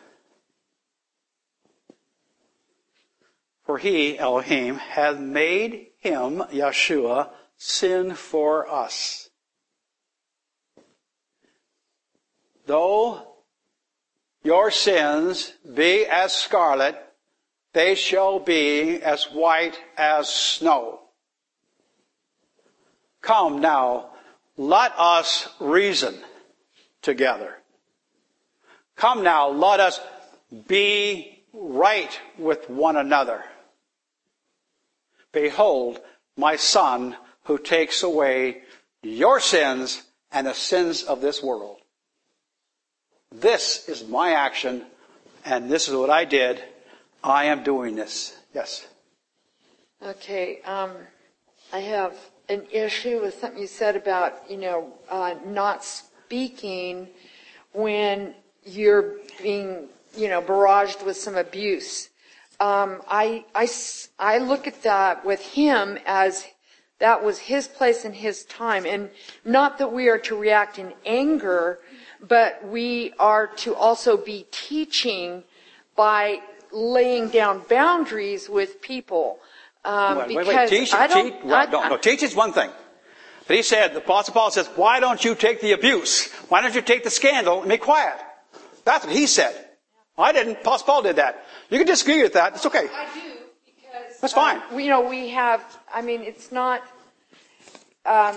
For He, Elohim, hath made Him, Yeshua, sin for us. Though your sins be as scarlet, they shall be as white as snow. Come now, let us reason together. Come now, let us be right with one another. Behold, my Son, who takes away your sins and the sins of this world. This is my action, and this is what I did. I am doing this. Yes? Okay. Um, I have an issue with something you said about, you know, uh, not speaking when you're being, you know, barraged with some abuse. Um, I, I, I look at that with him as that was his place and his time. And not that we are to react in anger, but we are to also be teaching by laying down boundaries with people. Um, wait, because wait, wait. Teach, I don't, teach, I, no, no, teach is one thing. But he said, the Apostle Paul says, why don't you take the abuse? Why don't you take the scandal and be quiet? That's what he said. I didn't. Apostle Paul did that. You can disagree with that. It's okay. I do, because... That's fine. Um, you know, we have, I mean, it's not... Um,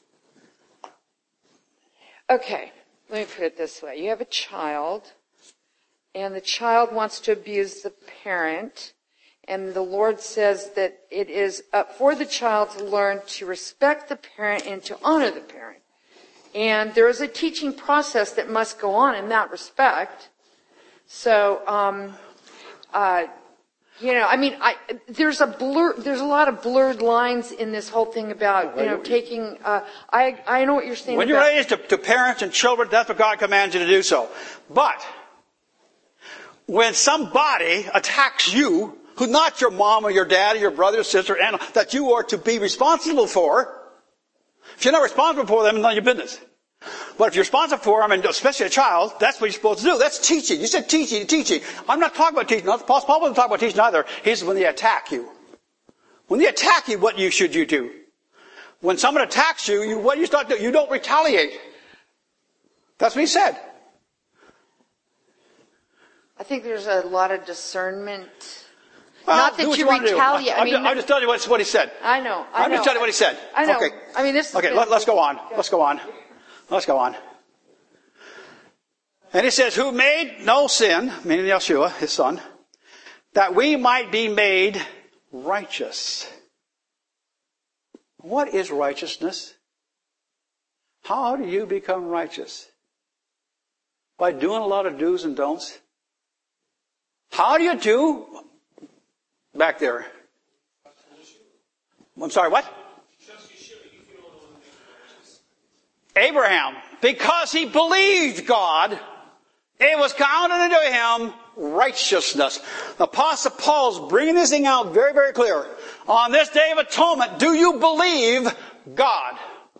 okay, let me put it this way. You have a child, and the child wants to abuse the parent, and the Lord says that it is up for the child to learn to respect the parent and to honor the parent. And there is a teaching process that must go on in that respect. So, um, uh, you know, I mean, I, there's a blur, there's a lot of blurred lines in this whole thing about, you know, taking, uh, I, I know what you're saying When about... you're raised to, to parents and children, that's what God commands you to do so. But, when somebody attacks you, who's not your mom or your dad or your brother or sister, and that you are to be responsible for, if you're not responsible for them, it's none of your business. But if you're responsible for them, and especially a child, that's what you're supposed to do. That's teaching. You said teaching, teaching. I'm not talking about teaching. Apostle Paul wasn't talking about teaching either. He said when they attack you. When they attack you, what you should you do? When someone attacks you, you what you start doing? You don't retaliate. That's what he said. I think there's a lot of discernment. Well, Not do that what you you retaliate. I'm, I mean, just, I'm just telling you what, what he said. I know. I I'm know. just telling you what he said. I know. Okay. I mean, this. Okay. Been, Let, let's go on. Let's go on. Let's go on. And he says, who made no sin, meaning Yeshua, his son, that we might be made righteous. What is righteousness? How do you become righteous? By doing a lot of do's and don'ts? How do you do? Back there. I'm sorry, what? Abraham, because he believed God, it was counted unto him righteousness. The Apostle Paul's bringing this thing out very, very clear. On this day of atonement, do you believe God?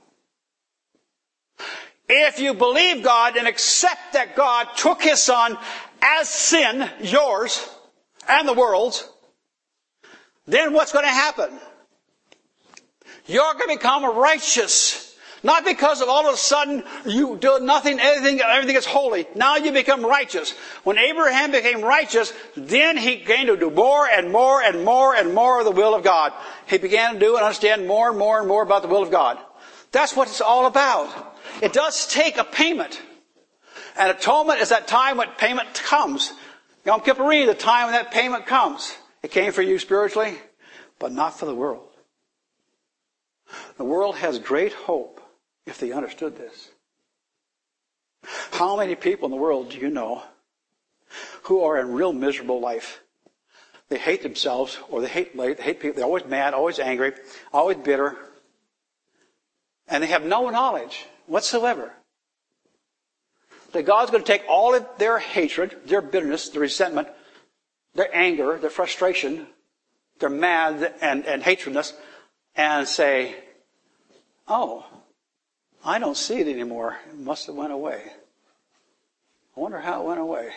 If you believe God and accept that God took his son as sin, yours and the world's, then what's going to happen? You're going to become righteous. Not because of all of a sudden you do nothing, everything, everything is holy. Now you become righteous. When Abraham became righteous, then he began to do more and more and more and more of the will of God. He began to do and understand more and more and more about the will of God. That's what it's all about. It does take a payment. And atonement is that time when payment comes. Yom Kippurim, the time when that payment comes. It came for you spiritually, but not for the world. The world has great hope if they understood this. How many people in the world do you know who are in real miserable life? They hate themselves, or they hate, they hate people. They're always mad, always angry, always bitter. And they have no knowledge whatsoever that God's going to take all of their hatred, their bitterness, their resentment, their anger, their frustration, their mad and, and hatredness, and say, oh, I don't see it anymore. It must have went away. I wonder how it went away.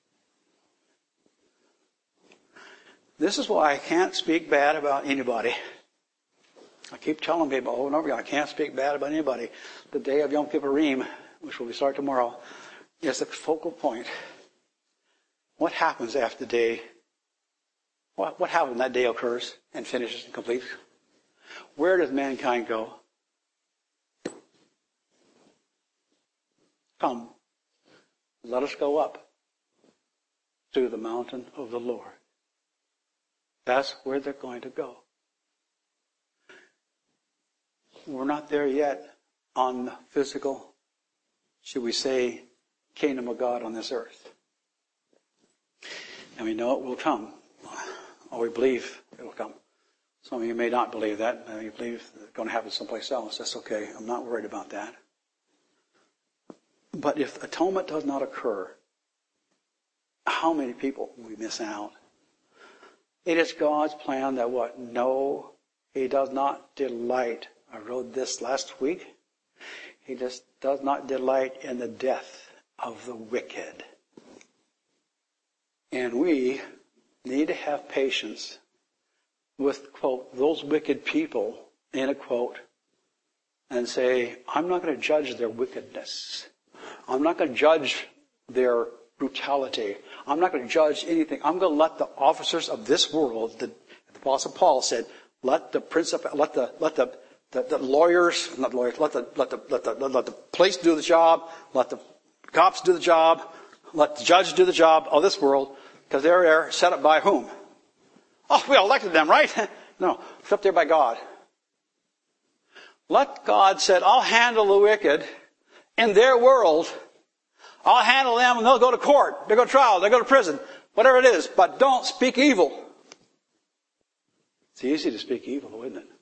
This is why I can't speak bad about anybody. I keep telling people over and over again, I can't speak bad about anybody. The day of Yom Kippurim, which will start tomorrow, is the focal point. What happens after the day? What, what happens when that day occurs and finishes and completes? Where does mankind go? Come, let us go up to the mountain of the Lord. That's where they're going to go. We're not there yet on the physical, should we say, kingdom of God on this earth. And we know it will come. Or we believe it will come. Some of you may not believe that. You believe it's going to happen someplace else. That's okay. I'm not worried about that. But if atonement does not occur, how many people will we miss out? It is God's plan that what? No, He does not delight. I wrote this last week. He just does not delight in the death of the wicked. And we need to have patience with, quote, those wicked people, in a quote, and say, I'm not going to judge their wickedness. I'm not going to judge their brutality. I'm not going to judge anything. I'm going to let the officers of this world, the, the Apostle Paul said, let the principal, let the, let the, the, the lawyers, not lawyers, let the, let the, let the, let the police do the job, let the cops do the job, let the judge do the job of this world, because they're there set up by whom? Oh, we elected them, right? No, it's up there by God. Let God said, I'll handle the wicked in their world. I'll handle them and they'll go to court. They'll go to trial. They'll go to prison. Whatever it is. But don't speak evil. It's easy to speak evil, isn't it?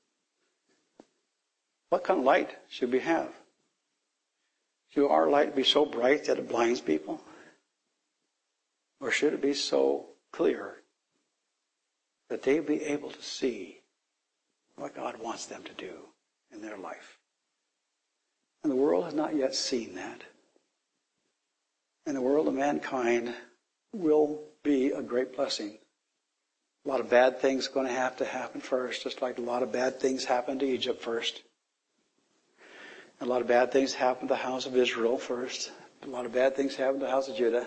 What kind of light should we have? Should our light be so bright that it blinds people? Or should it be so clear that they be able to see what God wants them to do in their life? And the world has not yet seen that. And the world of mankind will be a great blessing. A lot of bad things are going to have to happen first, just like a lot of bad things happened to Egypt first. A lot of bad things happened to the house of Israel first. A lot of bad things happened to the house of Judah.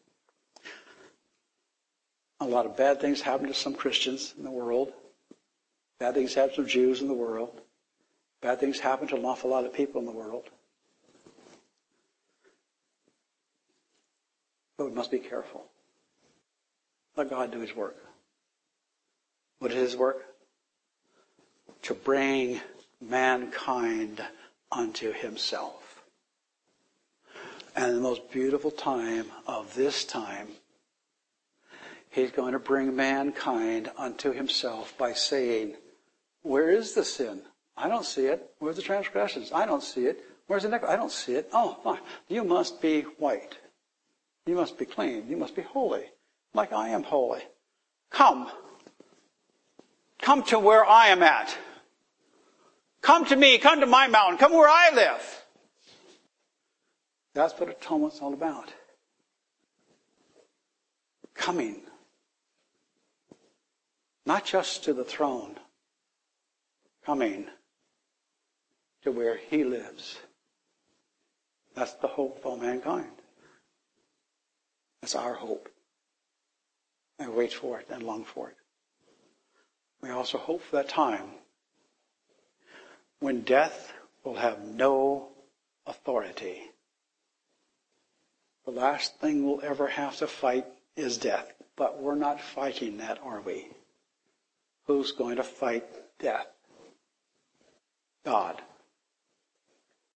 A lot of bad things happened to some Christians in the world. Bad things happened to some Jews in the world. Bad things happen to an awful lot of people in the world. But we must be careful. Let God do His work. What is His work? To bring mankind unto Himself. And the most beautiful time of this time, He's going to bring mankind unto Himself by saying, where is the sin? I don't see it. Where's the transgressions? I don't see it. Where's the iniquity? I don't see it. Oh, fine. You must be white. You must be clean. You must be holy, like I am holy. Come. Come to where I am at. Come to me. Come to my mountain. Come where I live. That's what atonement's all about. Coming. Not just to the throne. Coming to where He lives. That's the hope of all mankind. That's our hope. And we wait for it and long for it. We also hope for that time when death will have no authority. The last thing we'll ever have to fight is death. But we're not fighting that, are we? Who's going to fight death? God.